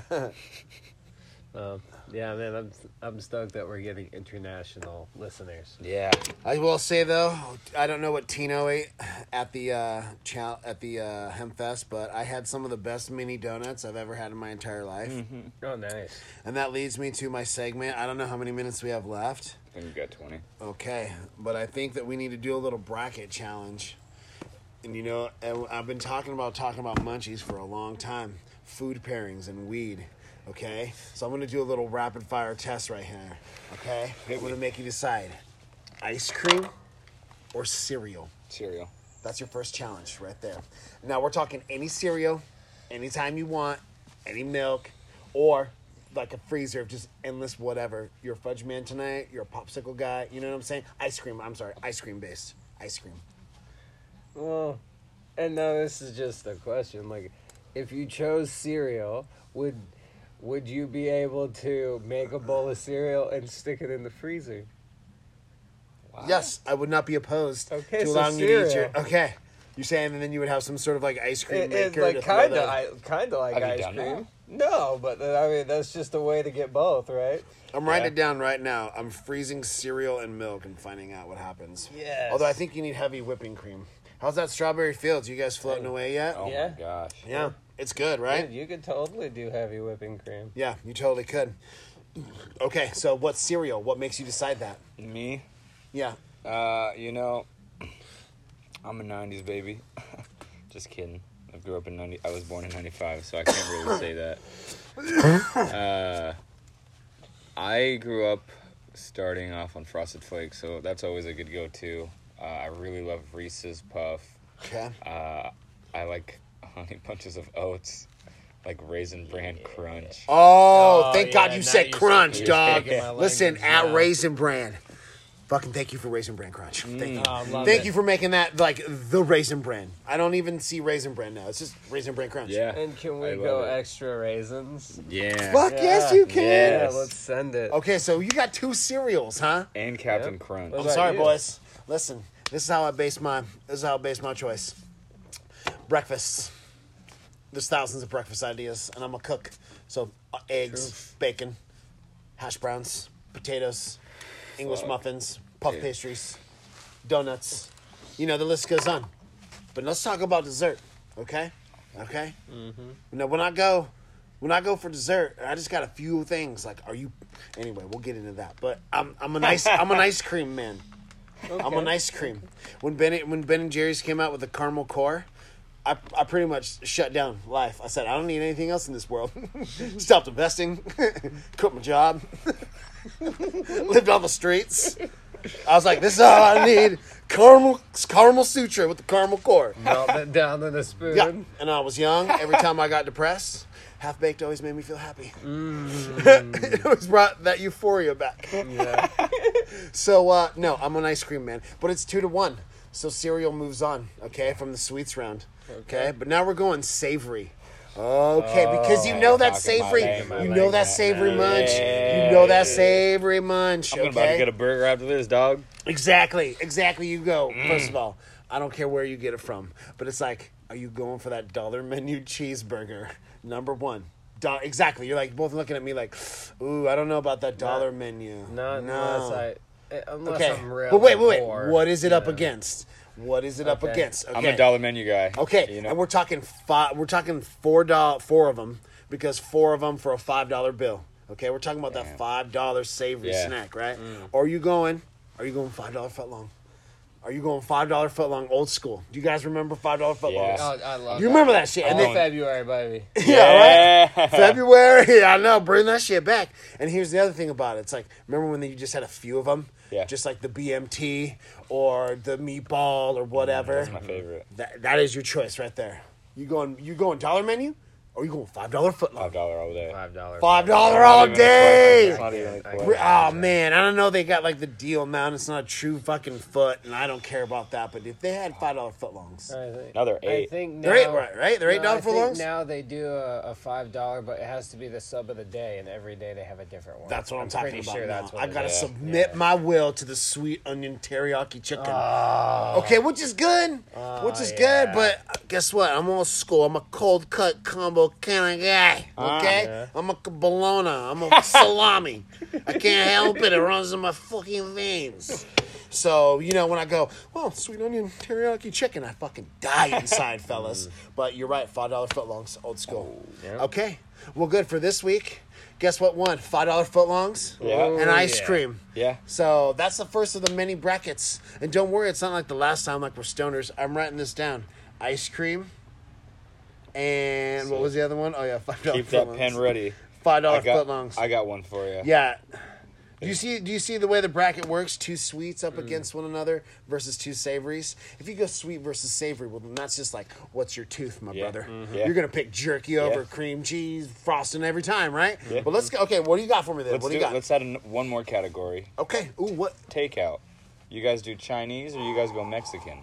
Speaker 3: Um, yeah, man, I'm I'm stoked that we're getting international listeners.
Speaker 1: Yeah.
Speaker 2: I will say though, I don't know what Tino ate at the uh, chow- at the uh, Hempfest, but I had some of the best mini donuts I've ever had in my entire life,
Speaker 1: Mm-hmm.
Speaker 3: Oh, nice.
Speaker 2: and that leads me to my segment. I don't know how many minutes we have left.
Speaker 1: I think we got twenty.
Speaker 2: Okay, but I think that we need to do a little bracket challenge. And you know, and I've been talking about talking about munchies for a long time, food pairings and weed. Okay, so I'm gonna do a little rapid fire test right here. Okay, I'm gonna make you decide: ice cream or cereal.
Speaker 1: Cereal.
Speaker 2: That's your first challenge right there. Now we're talking any cereal, anytime you want, any milk, or like a freezer of just endless whatever. You're a fudge man tonight. You're a popsicle guy. You know what I'm saying? Ice cream. I'm sorry, ice cream based. Ice cream.
Speaker 3: Well, and now this is just a question. Like, if you chose cereal, would would you be able to make a bowl of cereal and stick it in the freezer?
Speaker 1: Wow.
Speaker 2: Yes, I would not be opposed
Speaker 3: Okay,
Speaker 2: to
Speaker 3: so
Speaker 2: allowing you to eat your.
Speaker 3: cereal.
Speaker 2: Okay, you're saying, and then you would have some sort of like ice cream
Speaker 3: It, it's
Speaker 2: maker.
Speaker 3: like
Speaker 2: to throw
Speaker 3: kind
Speaker 2: the-
Speaker 3: of, I kind of like
Speaker 1: Have you
Speaker 3: ice
Speaker 1: done
Speaker 3: cream. No, but uh, I mean that's just a way to get both, right?
Speaker 2: I'm writing
Speaker 1: Yeah.
Speaker 2: it down right now. I'm freezing cereal and milk and finding out what happens.
Speaker 3: Yes.
Speaker 2: Although I think you need heavy whipping cream. How's that strawberry fields? You guys floating away yet?
Speaker 1: Oh
Speaker 3: Yeah.
Speaker 1: my gosh.
Speaker 2: Yeah, it's good, right?
Speaker 3: Dude, you could totally do heavy whipping cream.
Speaker 2: Yeah, you totally could. Okay, so what cereal? What makes you decide that?
Speaker 1: Me?
Speaker 2: Yeah.
Speaker 1: Uh, you know, I'm a nineties baby. Just kidding. I grew up in ninety. I was born in ninety-five, so I can't really say that. Uh, I grew up starting off on Frosted Flakes, so that's always a good go-to. Uh, I really love Reese's Puff.
Speaker 2: Okay.
Speaker 1: Uh, I like Honey Bunches of Oats, like Raisin Bran Crunch.
Speaker 2: Oh,
Speaker 3: Oh,
Speaker 2: thank
Speaker 3: yeah,
Speaker 2: God you
Speaker 3: now
Speaker 2: said
Speaker 3: you're
Speaker 2: crunch,
Speaker 3: speaking-
Speaker 2: dog.
Speaker 3: you're speaking my
Speaker 2: Listen,
Speaker 3: language
Speaker 2: at
Speaker 3: now.
Speaker 2: Raisin Bran. Fucking thank you for Raisin Bran Crunch. Thank you.
Speaker 3: Oh, I love
Speaker 2: Thank
Speaker 3: it.
Speaker 2: you for making that like the Raisin Bran. I don't even see Raisin Bran now. It's just Raisin Bran Crunch.
Speaker 1: Yeah.
Speaker 3: And can we
Speaker 1: I love
Speaker 3: go
Speaker 1: it.
Speaker 3: extra raisins?
Speaker 1: Yeah.
Speaker 2: Fuck yes, you can.
Speaker 1: Yes.
Speaker 3: Yeah, let's send it.
Speaker 2: Okay, so you got two cereals, huh?
Speaker 1: And Captain
Speaker 3: Yep.
Speaker 1: Crunch.
Speaker 3: What
Speaker 2: I'm
Speaker 3: about
Speaker 2: sorry,
Speaker 3: you?
Speaker 2: boys. Listen, this is how I base my this is how I base my choice. Breakfasts. There's thousands of breakfast ideas, and I'm a cook. So uh, eggs, bacon, hash browns, potatoes, English
Speaker 1: Fuck.
Speaker 2: muffins, puff
Speaker 1: Yeah.
Speaker 2: pastries, donuts. You know, the list goes on. But let's talk about dessert, okay? Okay? Mm-hmm. Now, when I go when I go for dessert, I just got a few things. Like, are you? Anyway, we'll get into that. But I'm I'm an ice I'm an ice cream man.
Speaker 3: Okay.
Speaker 2: I'm an ice cream. When Ben when Ben and Jerry's came out with the caramel core, I I pretty much shut down life. I said I don't need anything else in this world. Stopped investing, quit my job, lived on the streets. I was like, this is all I need. Caramel caramel sutra with the caramel core.
Speaker 3: Melt it down in a spoon.
Speaker 2: Yeah, and I was young. Every time I got depressed, Half Baked always made me feel happy.
Speaker 3: Mm.
Speaker 2: It always brought that euphoria back.
Speaker 3: Yeah.
Speaker 2: So, uh, no, I'm an ice cream man. But it's two to one. So cereal moves on, okay, from the sweets round. Okay.
Speaker 3: Okay.
Speaker 2: But now we're going savory. Okay,
Speaker 3: Oh,
Speaker 2: because you know that
Speaker 1: talking my
Speaker 2: savory.
Speaker 1: language.
Speaker 2: You know that savory munch. You know that savory munch.
Speaker 1: I'm about to
Speaker 2: Okay.
Speaker 1: get a burger after this, dog.
Speaker 2: Exactly. Exactly. You go. First of all, I don't care where you get it from. But it's like, are you going for that dollar menu cheeseburger? Number one. Do- exactly. You're like both looking at me like, ooh, I don't know about that dollar menu.
Speaker 3: Not
Speaker 2: no.
Speaker 3: unless I. eh, Unless
Speaker 2: Okay.
Speaker 3: I'm real.
Speaker 2: But wait, wait, wait.
Speaker 3: poor,
Speaker 2: What is it
Speaker 3: you
Speaker 2: up
Speaker 3: know.
Speaker 2: against? What is it up
Speaker 3: Okay.
Speaker 2: against? Okay.
Speaker 1: I'm a dollar menu guy.
Speaker 2: Okay,
Speaker 1: You know?
Speaker 2: and we're talking five. We're talking four dollars, four of them, because four of them for a five dollar bill. Okay, we're talking about that
Speaker 1: Damn.
Speaker 2: five dollar savory
Speaker 1: Yeah.
Speaker 2: snack, right? Or are you going? Are you going five dollar footlong? Are you going five dollar footlong old school? Do you guys remember five dollar footlongs?
Speaker 1: Yeah.
Speaker 3: Oh, I love
Speaker 2: You remember that shit? And
Speaker 3: Oh,
Speaker 2: then,
Speaker 3: February, baby.
Speaker 2: yeah, right. February, I know. Bring that shit back. And here's the other thing about it. It's like, remember when you just had a few of them?
Speaker 1: Yeah.
Speaker 2: Just like the B M T or the meatball or whatever.
Speaker 1: That's my favorite.
Speaker 2: That that is your choice right there. You going you going dollar menu, or you going five dollar footlong?
Speaker 1: Five dollar all day.
Speaker 3: Five dollars.
Speaker 2: Five dollar
Speaker 1: Not
Speaker 2: all
Speaker 1: even a
Speaker 2: day.
Speaker 1: question. It's not even a
Speaker 3: I-
Speaker 1: question.
Speaker 2: Oh man, I don't know. They got like the deal amount. It's not a true fucking foot, and I don't care about that. But if they had five dollar footlongs,
Speaker 3: I think,
Speaker 1: Now they're
Speaker 3: I
Speaker 1: eight.
Speaker 3: think now,
Speaker 2: they're eight, right? Right? They're eight
Speaker 3: no,
Speaker 2: dollar
Speaker 3: I think
Speaker 2: footlongs.
Speaker 3: now they do a, a five dollar, but it has to be the sub of the day, and every day they have a different one.
Speaker 2: That's what I'm, talking
Speaker 3: pretty
Speaker 2: about.
Speaker 3: Sure
Speaker 2: now.
Speaker 3: that's what
Speaker 2: I've
Speaker 3: it
Speaker 2: got to
Speaker 3: is.
Speaker 2: submit
Speaker 3: Yeah.
Speaker 2: my will to the sweet onion teriyaki chicken.
Speaker 3: Oh,
Speaker 2: Okay, which is good,
Speaker 3: Oh,
Speaker 2: which is
Speaker 3: yeah.
Speaker 2: good, but guess what? I'm old school. I'm a cold cut combo kind of guy. Okay,
Speaker 3: yeah.
Speaker 2: I'm a bologna. I'm a salami. I can't help it. It runs in my fucking veins. So you know when I go, well, sweet onion teriyaki chicken, I fucking die inside, fellas. But you're right, five dollar footlongs, old school.
Speaker 3: Yeah.
Speaker 2: Okay, well, good for this week. Guess what? Won five dollar footlongs
Speaker 1: Yeah.
Speaker 2: and ice
Speaker 3: yeah.
Speaker 2: cream.
Speaker 1: Yeah.
Speaker 2: So that's the first of the many brackets. And don't worry, it's not like the last time like we're stoners. I'm writing this down. Ice cream. And what
Speaker 1: So-
Speaker 2: was the other one? Oh yeah, five dollar
Speaker 1: Keep that pen ready.
Speaker 2: Five dollar
Speaker 1: I got,
Speaker 2: footlongs.
Speaker 1: I got one for you.
Speaker 2: Yeah. Do you see do you see the way the bracket works? Two sweets
Speaker 1: Mm.
Speaker 2: up against one another versus two savories. If you go sweet versus savory, well then that's just like what's your tooth, my
Speaker 1: Yeah.
Speaker 2: brother?
Speaker 1: Mhm. Yeah.
Speaker 2: You're gonna pick jerky over
Speaker 1: Yeah.
Speaker 2: cream cheese, frosting every time, right?
Speaker 1: Yeah.
Speaker 2: But let's go okay, what do you got for me then?
Speaker 1: Let's
Speaker 2: what do
Speaker 1: do
Speaker 2: you
Speaker 1: it.
Speaker 2: got?
Speaker 1: Let's add an, one more category.
Speaker 2: Okay. Ooh, what
Speaker 1: Takeout. You guys do Chinese or you guys go Mexican?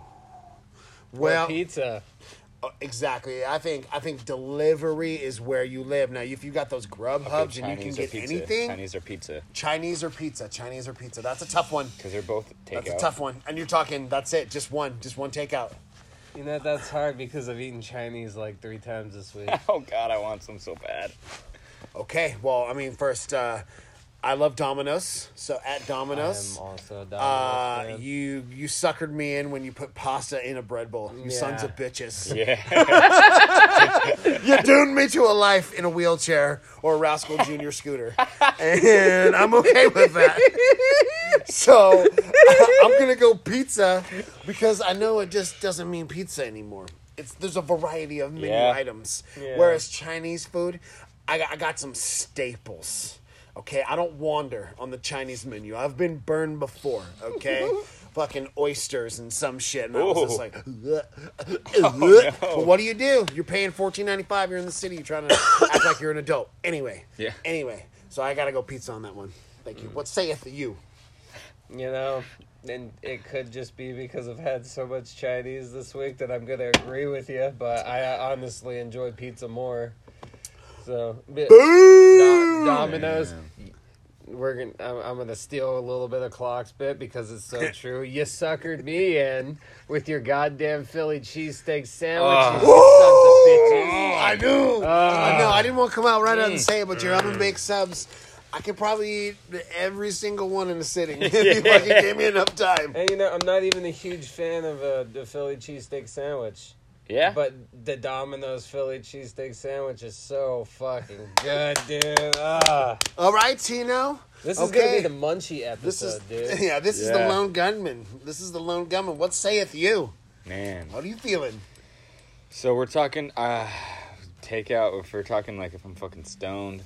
Speaker 2: well
Speaker 3: Or pizza.
Speaker 2: Uh, exactly. I think I think delivery is where you live. Now, if you got those grub hubs and you can
Speaker 1: Chinese or
Speaker 2: get
Speaker 1: pizza?
Speaker 2: anything,
Speaker 1: Chinese or pizza?
Speaker 2: Chinese or pizza, Chinese or pizza. That's a tough one.
Speaker 1: Because they're both takeout.
Speaker 2: That's a tough one. And you're talking, that's it, just one, just one takeout.
Speaker 3: You know that's hard because I've eaten Chinese like three times this week.
Speaker 1: Oh God, I want some so bad.
Speaker 2: Okay. Well, I mean, first, uh, I love Domino's. So at Domino's,
Speaker 3: I'm also a Domino's
Speaker 2: uh,
Speaker 3: fan.
Speaker 2: you you suckered me in when you put pasta in a bread bowl. You
Speaker 3: Yeah.
Speaker 2: sons of bitches.
Speaker 1: Yeah.
Speaker 2: You doomed me to a life in a wheelchair or a Rascal Junior scooter. And I'm okay with that. So I'm going to go pizza because I know it just doesn't mean pizza anymore. It's There's a variety of menu
Speaker 1: Yeah.
Speaker 2: items.
Speaker 3: Yeah.
Speaker 2: Whereas Chinese food, I got, I got some staples. Okay, I don't wander on the Chinese menu. I've been burned before, okay? Fucking oysters and some shit. And I was just
Speaker 1: Ooh.
Speaker 2: like,
Speaker 1: no.
Speaker 2: But what do you do? You're paying fourteen ninety-five. You're in the city. You're trying to act like you're an adult. Anyway.
Speaker 1: Yeah.
Speaker 2: Anyway. So I got to go pizza on that one. Thank you. What saith you?
Speaker 3: You know, and it could just be because I've had so much Chinese this week that I'm gonna agree with you. But I honestly enjoy pizza more. So, but Do- Domino's. We're gonna. I'm, I'm gonna steal a little bit of Clock's bit because it's so true. You suckered me in with your goddamn Philly cheesesteak sandwich. You sons of bitches.
Speaker 2: I knew.
Speaker 3: Ah.
Speaker 2: I know. I didn't want to come out right out and say it, but your
Speaker 3: Mm.
Speaker 2: oven baked subs, I could probably eat every single one in a sitting if you fucking gave me enough time.
Speaker 3: And you know, I'm not even a huge fan of uh, the Philly cheesesteak sandwich.
Speaker 1: Yeah.
Speaker 3: But the Domino's Philly cheesesteak sandwich is so fucking good, dude. Ah.
Speaker 2: All right, Tino.
Speaker 3: This is
Speaker 2: Okay.
Speaker 3: gonna be the munchie
Speaker 2: This is
Speaker 3: episode, dude.
Speaker 2: yeah. This is the
Speaker 1: Yeah.
Speaker 2: lone gunman. This is the lone gunman. What saith you?
Speaker 1: Man.
Speaker 2: What are you feeling?
Speaker 1: So we're talking uh takeout. If we're talking like if I'm fucking stoned,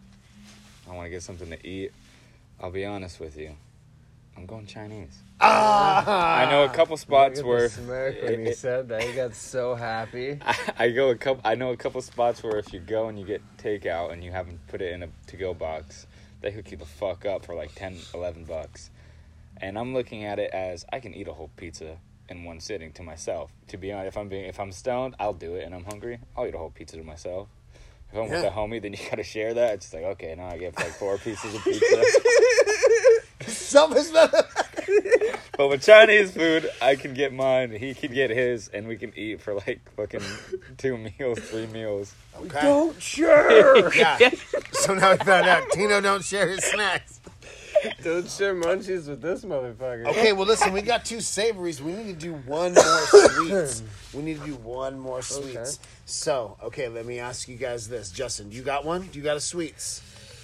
Speaker 1: I want to get something to eat. I'll be honest with you. I'm going Chinese.
Speaker 2: Ah,
Speaker 1: I know a couple spots
Speaker 3: Look at
Speaker 1: where
Speaker 3: the smirk when he
Speaker 1: it-
Speaker 3: said that. He got so happy.
Speaker 1: I, I go a couple. I know a couple spots where if you go and you get takeout and you haven't put it in a to-go box, they hook you the fuck up for like ten, eleven bucks. And I'm looking at it as I can eat a whole pizza in one sitting to myself. To be honest, if I'm being if I'm stoned, I'll do it, and I'm hungry, I'll eat a whole pizza to myself. If I'm
Speaker 2: Yeah.
Speaker 1: with a homie, then you gotta share that. It's just like, okay, now I get like four pieces of pizza.
Speaker 2: Something's not.
Speaker 1: But with Chinese food, I can get mine, he can get his, and we can eat for like fucking two meals, three meals.
Speaker 2: Okay.
Speaker 3: Don't share.
Speaker 2: Yeah. So now we found out Tino don't share his snacks.
Speaker 3: Don't share munchies with this motherfucker.
Speaker 2: Okay, well listen, we got two savories. We need to do one more sweets. We need to do one more sweets.
Speaker 3: Okay.
Speaker 2: So, okay, let me ask you guys this. Justin, you got one? Do you got a sweets?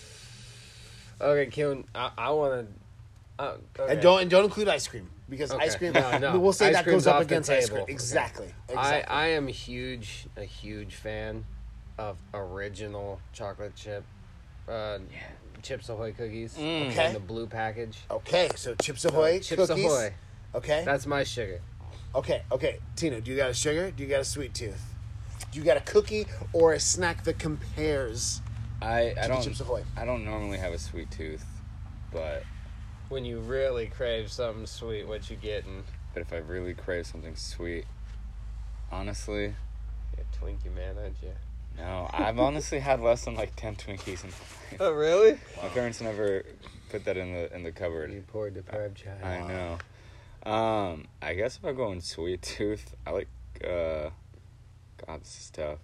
Speaker 3: Okay, Kevin, I, I want to. Uh, okay.
Speaker 2: And don't and don't include ice cream because
Speaker 3: Okay.
Speaker 2: ice cream.
Speaker 3: No, no.
Speaker 2: We'll say
Speaker 3: Ice
Speaker 2: that
Speaker 3: cream's
Speaker 2: goes up
Speaker 3: off the
Speaker 2: against ice
Speaker 3: table.
Speaker 2: cream. Exactly.
Speaker 3: I,
Speaker 2: Exactly.
Speaker 3: I am huge, a huge fan of original chocolate chip, uh, Chips Ahoy cookies.
Speaker 1: Mm.
Speaker 2: Okay.
Speaker 3: In the blue package.
Speaker 2: Okay, so Chips Ahoy
Speaker 3: Chips
Speaker 2: cookies.
Speaker 3: Ahoy.
Speaker 2: Okay.
Speaker 3: That's my sugar.
Speaker 2: Okay, okay. Tino, do you got a sugar? Do you got a sweet tooth? Do you got a cookie or a snack that compares?
Speaker 1: I, I
Speaker 2: the
Speaker 1: don't
Speaker 2: Chips Ahoy.
Speaker 1: I don't normally have a sweet tooth, but
Speaker 3: When you really crave something sweet, what you getting?
Speaker 1: but if I really crave something sweet, honestly,
Speaker 3: You're a Twinkie man, aren't you?
Speaker 1: no. I've honestly had less than like ten Twinkies in my life.
Speaker 3: Oh, really?
Speaker 1: My parents never put that in the in the cupboard.
Speaker 3: You poor deprived child.
Speaker 1: I know. Um, I guess if I go in sweet tooth, I like. Uh, God, this is tough.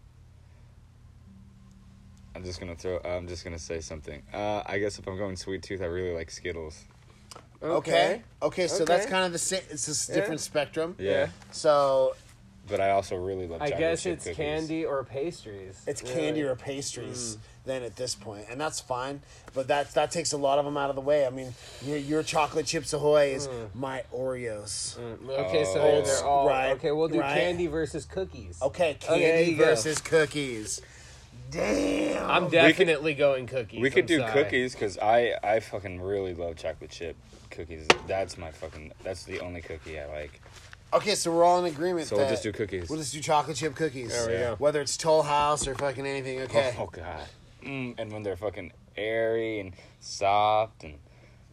Speaker 1: I'm just gonna throw. I'm just gonna say something. Uh, I guess if I'm going sweet tooth, I really like Skittles.
Speaker 2: Okay. Okay, so that's
Speaker 3: Okay.
Speaker 2: kind of the same. It's a s-
Speaker 3: Yeah.
Speaker 2: different spectrum.
Speaker 1: Yeah,
Speaker 2: So
Speaker 1: but I also really love.
Speaker 3: I
Speaker 1: chocolate
Speaker 3: guess
Speaker 1: chip
Speaker 3: it's
Speaker 1: cookies.
Speaker 3: candy or pastries.
Speaker 2: it's
Speaker 3: really.
Speaker 2: candy or pastries then at this point, and that's fine. But that that takes a lot of them out of the way. I mean, your your chocolate Chips Ahoy is my Oreos.
Speaker 3: Mm, Okay, so
Speaker 1: Oh.
Speaker 3: they're all
Speaker 2: Right,
Speaker 3: okay. We'll do
Speaker 2: right.
Speaker 3: candy versus cookies.
Speaker 2: Okay,
Speaker 3: Okay, there
Speaker 2: candy
Speaker 3: you go.
Speaker 2: versus cookies. Damn.
Speaker 3: I'm definitely going cookies.
Speaker 1: We could
Speaker 3: I'm
Speaker 1: do
Speaker 3: sorry.
Speaker 1: cookies because I I fucking really love chocolate chip cookies. That's my fucking. That's the only cookie I like.
Speaker 2: Okay, so we're all in agreement.
Speaker 1: So
Speaker 2: that
Speaker 1: we'll just do cookies.
Speaker 2: We'll just do chocolate chip cookies.
Speaker 3: There we
Speaker 1: Yeah.
Speaker 3: go.
Speaker 2: Whether it's Toll House or fucking anything. Okay.
Speaker 1: Oh, god. Mm, and when they're fucking airy and soft and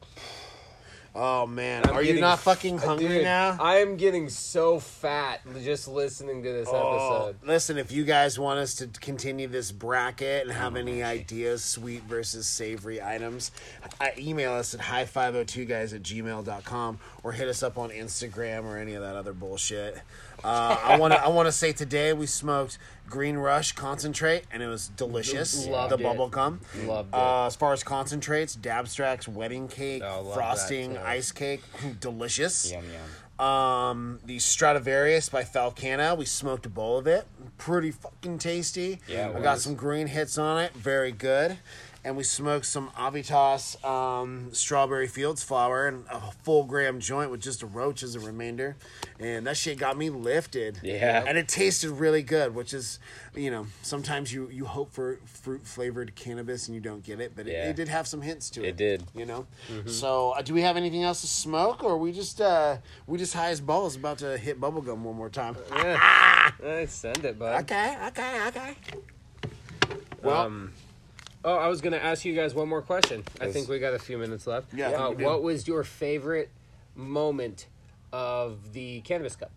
Speaker 2: Oh man,
Speaker 3: I'm
Speaker 2: are you
Speaker 3: getting
Speaker 2: not
Speaker 3: f-
Speaker 2: fucking hungry
Speaker 3: Dude,
Speaker 2: now?
Speaker 3: I am getting so fat just listening to this
Speaker 2: Oh,
Speaker 3: episode.
Speaker 2: listen, if you guys want us to continue this bracket and
Speaker 3: Oh,
Speaker 2: have any ideas, sweet versus savory items, uh, email us at hi five oh two guys at gmail dot com or hit us up on Instagram or any of that other bullshit. Uh, I want to I want to say today we smoked Green Rush concentrate and it was delicious.
Speaker 3: Loved
Speaker 2: the
Speaker 3: it.
Speaker 2: bubble gum.
Speaker 3: Loved it.
Speaker 2: Uh, as far as concentrates, Dabstrax wedding cake,
Speaker 3: Oh, love
Speaker 2: frosting,
Speaker 3: that, too.
Speaker 2: ice cake, delicious.
Speaker 1: yum yum.
Speaker 2: Um, the Stradivarius by Falcana. We smoked a bowl of it. Pretty fucking tasty.
Speaker 1: Yeah, it
Speaker 2: I got
Speaker 1: was.
Speaker 2: some green hits on it. Very good. And we smoked some Avitas um, Strawberry Fields flower and a full gram joint with just a roach as a remainder. And that shit got me lifted.
Speaker 1: Yeah.
Speaker 2: And it tasted really good, which is, you know, sometimes you, you hope for fruit flavored cannabis and you don't get it, but it,
Speaker 1: Yeah.
Speaker 2: it did have some hints to it.
Speaker 1: It did.
Speaker 2: You know? So, uh, do we have anything else to smoke, or we just uh, we just high as balls about to hit bubblegum one more time?
Speaker 3: Yeah. Eh, send it, bud.
Speaker 2: Okay, okay, okay. Well,
Speaker 3: Um, oh, I was going to ask you guys one more question. I
Speaker 1: Yes.
Speaker 3: think we got a few minutes left.
Speaker 2: Yeah,
Speaker 3: Uh,
Speaker 2: we do.
Speaker 3: what was your favorite moment of the Cannabis Cup?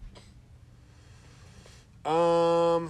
Speaker 2: um,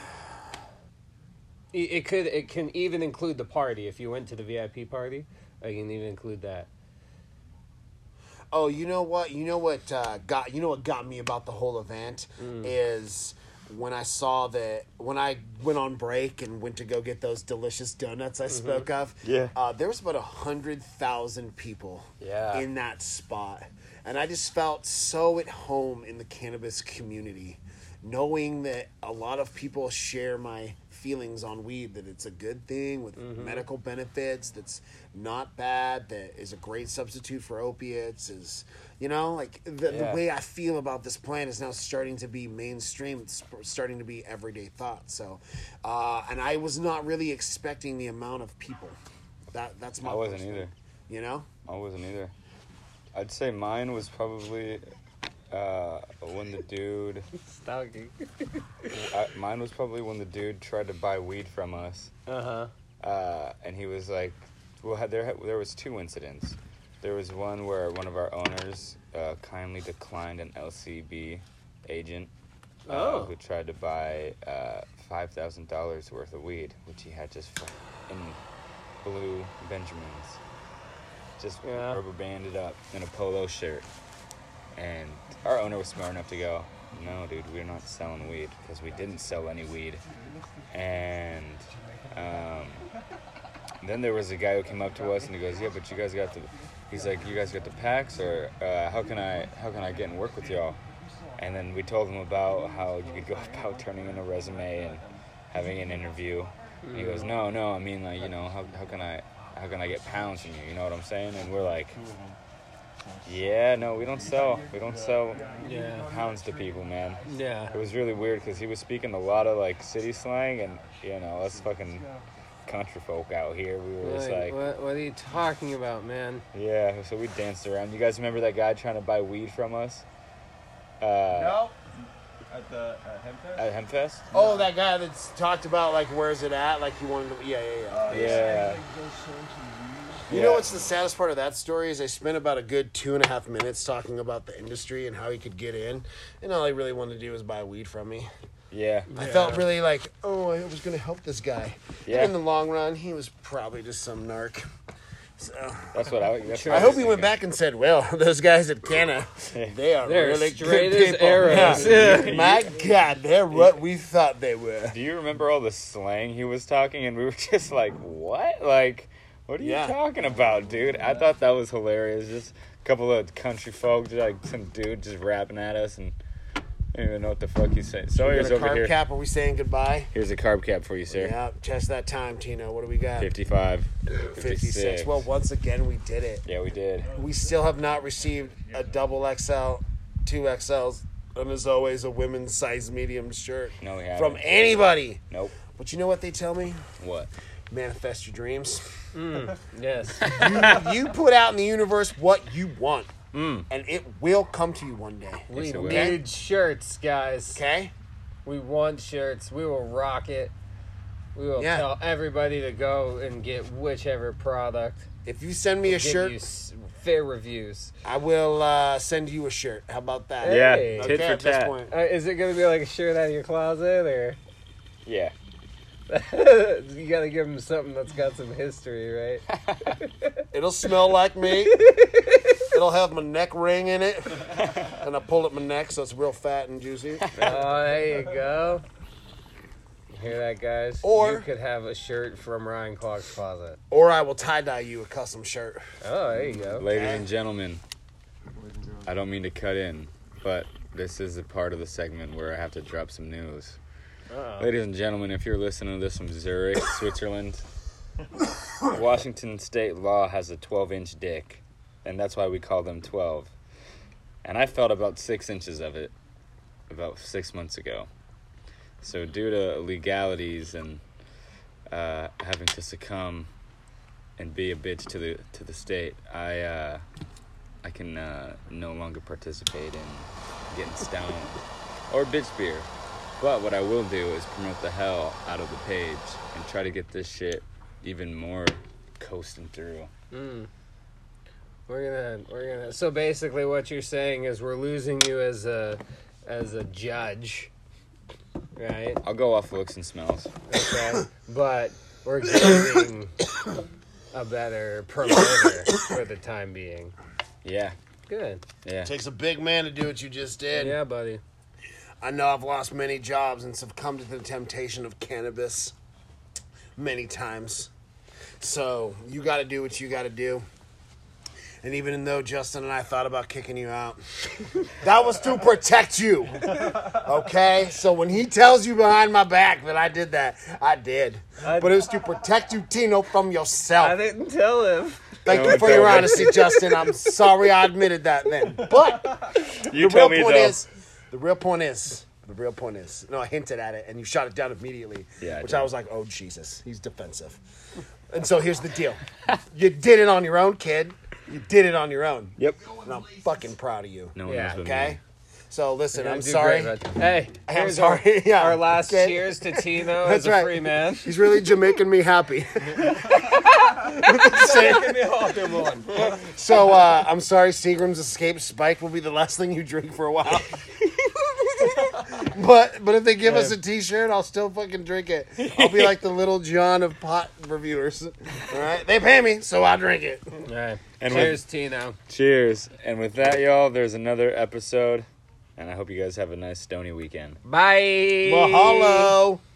Speaker 3: It, it could. It can even include the party. If you went to the V I P party, I can even include that.
Speaker 2: oh, you know what? You know what uh, got you know what got me about the whole event is when I saw that when I went on break and went to go get those delicious donuts I spoke of.
Speaker 1: Yeah.
Speaker 2: uh, there was about a hundred thousand people.
Speaker 1: Yeah.
Speaker 2: in that spot, and I just felt so at home in the cannabis community. knowing that a lot of people share my feelings on weed, that it's a good thing with
Speaker 3: Mm-hmm.
Speaker 2: medical benefits, that's not bad, that is a great substitute for opiates, is, you know, like the,
Speaker 1: Yeah.
Speaker 2: the way I feel about this plant is now starting to be mainstream. It's starting to be everyday thought. So, uh, and I was not really expecting the amount of people. That that's my
Speaker 1: I wasn't
Speaker 2: personal-
Speaker 1: either.
Speaker 2: You know?
Speaker 1: I wasn't either. I'd say mine was probably uh, when the dude.
Speaker 3: Stalking.
Speaker 1: I, mine was probably when the dude tried to buy weed from us,
Speaker 3: Uh-huh.
Speaker 1: uh, and he was like, "Well, had- there there was two incidents. There was one where one of our owners uh, kindly declined an L C B agent uh,
Speaker 3: Oh.
Speaker 1: who tried to buy uh, five thousand dollars worth of weed, which he had just in blue Benjamins, just
Speaker 3: Yeah.
Speaker 1: rubber banded up in a polo shirt." And our owner was smart enough to go, "No, dude, we're not selling weed," because we didn't sell any weed. And um, then there was a guy who came up to us and he goes, "Yeah, but you guys got the," he's like, "You guys got the packs, or uh, how can I how can I get and work with y'all?" And then we told him about how you could go about turning in a resume and having an interview. And he goes, "No, no, I mean, like, you know, how how can I how can I get pounds from you? You know what I'm saying?" And we're like, "Yeah, no, we don't sell we don't sell
Speaker 3: Yeah.
Speaker 1: pounds to people, man."
Speaker 3: Yeah.
Speaker 1: It was really weird because he was speaking a lot of like city slang, and you know, us fucking country folk out here, we were just
Speaker 3: Like,
Speaker 1: like,
Speaker 3: what, what are you talking about, man?
Speaker 1: yeah. So we danced around. You guys remember that guy trying to buy weed from us? Uh,
Speaker 4: No. At the at Hempfest?
Speaker 1: At Hempfest?
Speaker 2: Oh, that guy that's talked about, like, where's it at? Like, he wanted to, yeah, yeah, yeah.
Speaker 1: Yeah.
Speaker 2: You
Speaker 1: Yeah.
Speaker 2: know what's the saddest part of that story is I spent about a good two and a half minutes talking about the industry and how he could get in, and all he really wanted to do was buy weed from me.
Speaker 1: Yeah.
Speaker 2: I felt really like, oh, I was going to help this guy.
Speaker 1: Yeah.
Speaker 2: And in the long run, he was probably just some narc. So
Speaker 1: That's what I. That's what
Speaker 2: I
Speaker 1: was
Speaker 2: hope he went
Speaker 1: thinking.
Speaker 2: back and said, well, those guys at Canna, they are
Speaker 3: They're
Speaker 2: really
Speaker 3: straight
Speaker 2: good
Speaker 3: as
Speaker 2: people.
Speaker 3: arrows.
Speaker 2: Yeah. My God, they're what we thought they were.
Speaker 1: Do you remember all the slang he was talking? And we were just like, what? Like, what are
Speaker 2: Yeah.
Speaker 1: you talking about, dude? I thought that was hilarious. Just a couple of country folk, just like some dude just rapping at us, and I don't even know what the fuck he's saying.
Speaker 2: We
Speaker 1: Sawyer's
Speaker 2: got a
Speaker 1: over
Speaker 2: carb
Speaker 1: here.
Speaker 2: cap. Are we saying goodbye?
Speaker 1: Here's a carb cap for you, sir.
Speaker 2: Yeah, test that time, Tino. What do we got?
Speaker 1: fifty-five.
Speaker 2: fifty-six. Well, once again, we did it.
Speaker 1: Yeah, we did.
Speaker 2: We still have not received a double X L, two X Ls, and as always, a women's size medium shirt
Speaker 1: No, we haven't.
Speaker 2: from anybody.
Speaker 1: Nope.
Speaker 2: But you know what they tell me?
Speaker 1: What?
Speaker 2: Manifest your dreams.
Speaker 3: Yes.
Speaker 2: you, you put out in the universe what you want,
Speaker 1: Mm.
Speaker 2: and it will come to you one day.
Speaker 3: We
Speaker 1: it will.
Speaker 3: need shirts, guys.
Speaker 2: Okay?
Speaker 3: We want shirts. We will rock it. We will
Speaker 2: Yeah.
Speaker 3: tell everybody to go and get whichever product.
Speaker 2: If you send me a
Speaker 3: Give
Speaker 2: shirt,
Speaker 3: you s- fair reviews.
Speaker 2: I will uh, send you a shirt. How about that?
Speaker 1: Yeah,
Speaker 3: Hey.
Speaker 1: tit
Speaker 2: Okay,
Speaker 1: for
Speaker 2: at this
Speaker 1: tat.
Speaker 2: point.
Speaker 3: Uh, is it gonna be like a shirt out of your closet, or
Speaker 1: Yeah.
Speaker 3: you gotta give them something that's got some history, right?
Speaker 2: It'll smell like me. It'll have my neck ring in it. And I pull at my neck so it's real fat and juicy.
Speaker 3: Oh, there you go. You hear that, guys?
Speaker 2: Or-
Speaker 3: you could have a shirt from Ryan Clark's closet.
Speaker 2: Or I will tie-dye you a custom shirt.
Speaker 3: Oh, there you go.
Speaker 1: Ladies and gentlemen, I don't mean to cut in, but this is a part of the segment where I have to drop some news.
Speaker 3: Uh-oh.
Speaker 1: Ladies and gentlemen, if you're listening to this from Zurich, Switzerland, Washington state law has a twelve-inch dick, and that's why we call them twelve. And I felt about six inches of it about six months ago. So due to legalities and uh, having to succumb and be a bitch to the to the state, I uh, I can uh, no longer participate in getting stoned or bitch beer. But what I will do is promote the hell out of the page and try to get this shit even more coasting through.
Speaker 3: Mm. We're gonna, we're gonna. So basically, what you're saying is we're losing you as a, as a judge, right?
Speaker 1: I'll go off looks and smells.
Speaker 3: Okay, but we're getting a better promoter for the time being.
Speaker 1: Yeah,
Speaker 3: Good.
Speaker 1: yeah.
Speaker 2: Takes a big man to do what you just did.
Speaker 3: Yeah, buddy.
Speaker 2: I know I've lost many jobs and succumbed to the temptation of cannabis many times. So you got to do what you got to do. And even though Justin and I thought about kicking you out, that was to protect you. Okay? So when he tells you behind my back that I did that, I did.
Speaker 3: I-
Speaker 2: But it was to protect you, Tino, from yourself.
Speaker 3: I didn't tell him.
Speaker 2: Thank
Speaker 1: No,
Speaker 2: you for
Speaker 1: don't.
Speaker 2: your honesty, Justin. I'm sorry I admitted that then. But
Speaker 1: You
Speaker 2: the
Speaker 1: tell
Speaker 2: real
Speaker 1: me
Speaker 2: point
Speaker 1: though.
Speaker 2: is, the real point is, the real point is, no, I hinted at it and you shot it down immediately.
Speaker 1: Yeah, I
Speaker 2: which
Speaker 1: did.
Speaker 2: I was like, oh, Jesus, he's defensive. And so here's the deal. You did it on your own, kid. You did it on your own.
Speaker 1: Yep.
Speaker 2: And I'm fucking proud of you.
Speaker 1: No one
Speaker 3: Yeah.
Speaker 1: knows but
Speaker 2: Okay?
Speaker 1: me.
Speaker 2: So listen,
Speaker 3: You're
Speaker 2: I'm
Speaker 3: gonna do
Speaker 2: sorry.
Speaker 3: great, bud. Hey,
Speaker 2: I'm
Speaker 3: here's
Speaker 2: sorry.
Speaker 3: Our,
Speaker 2: Yeah,
Speaker 3: our last
Speaker 2: okay.
Speaker 3: cheers to Tino
Speaker 2: That's
Speaker 3: as a
Speaker 2: right.
Speaker 3: free man.
Speaker 2: He's really Jamaican me happy. So uh, I'm sorry, Seagram's Escape Spike will be the last thing you drink for a while. but but if they give us a T-shirt, I'll still fucking drink it. I'll be like the Little John of pot reviewers. All right, they pay me, so I'll drink it.
Speaker 3: All right.
Speaker 1: And
Speaker 3: Cheers, Tino.
Speaker 1: Cheers. And with that, y'all, there's another episode. And I hope you guys have a nice stony weekend.
Speaker 3: Bye.
Speaker 2: Mahalo.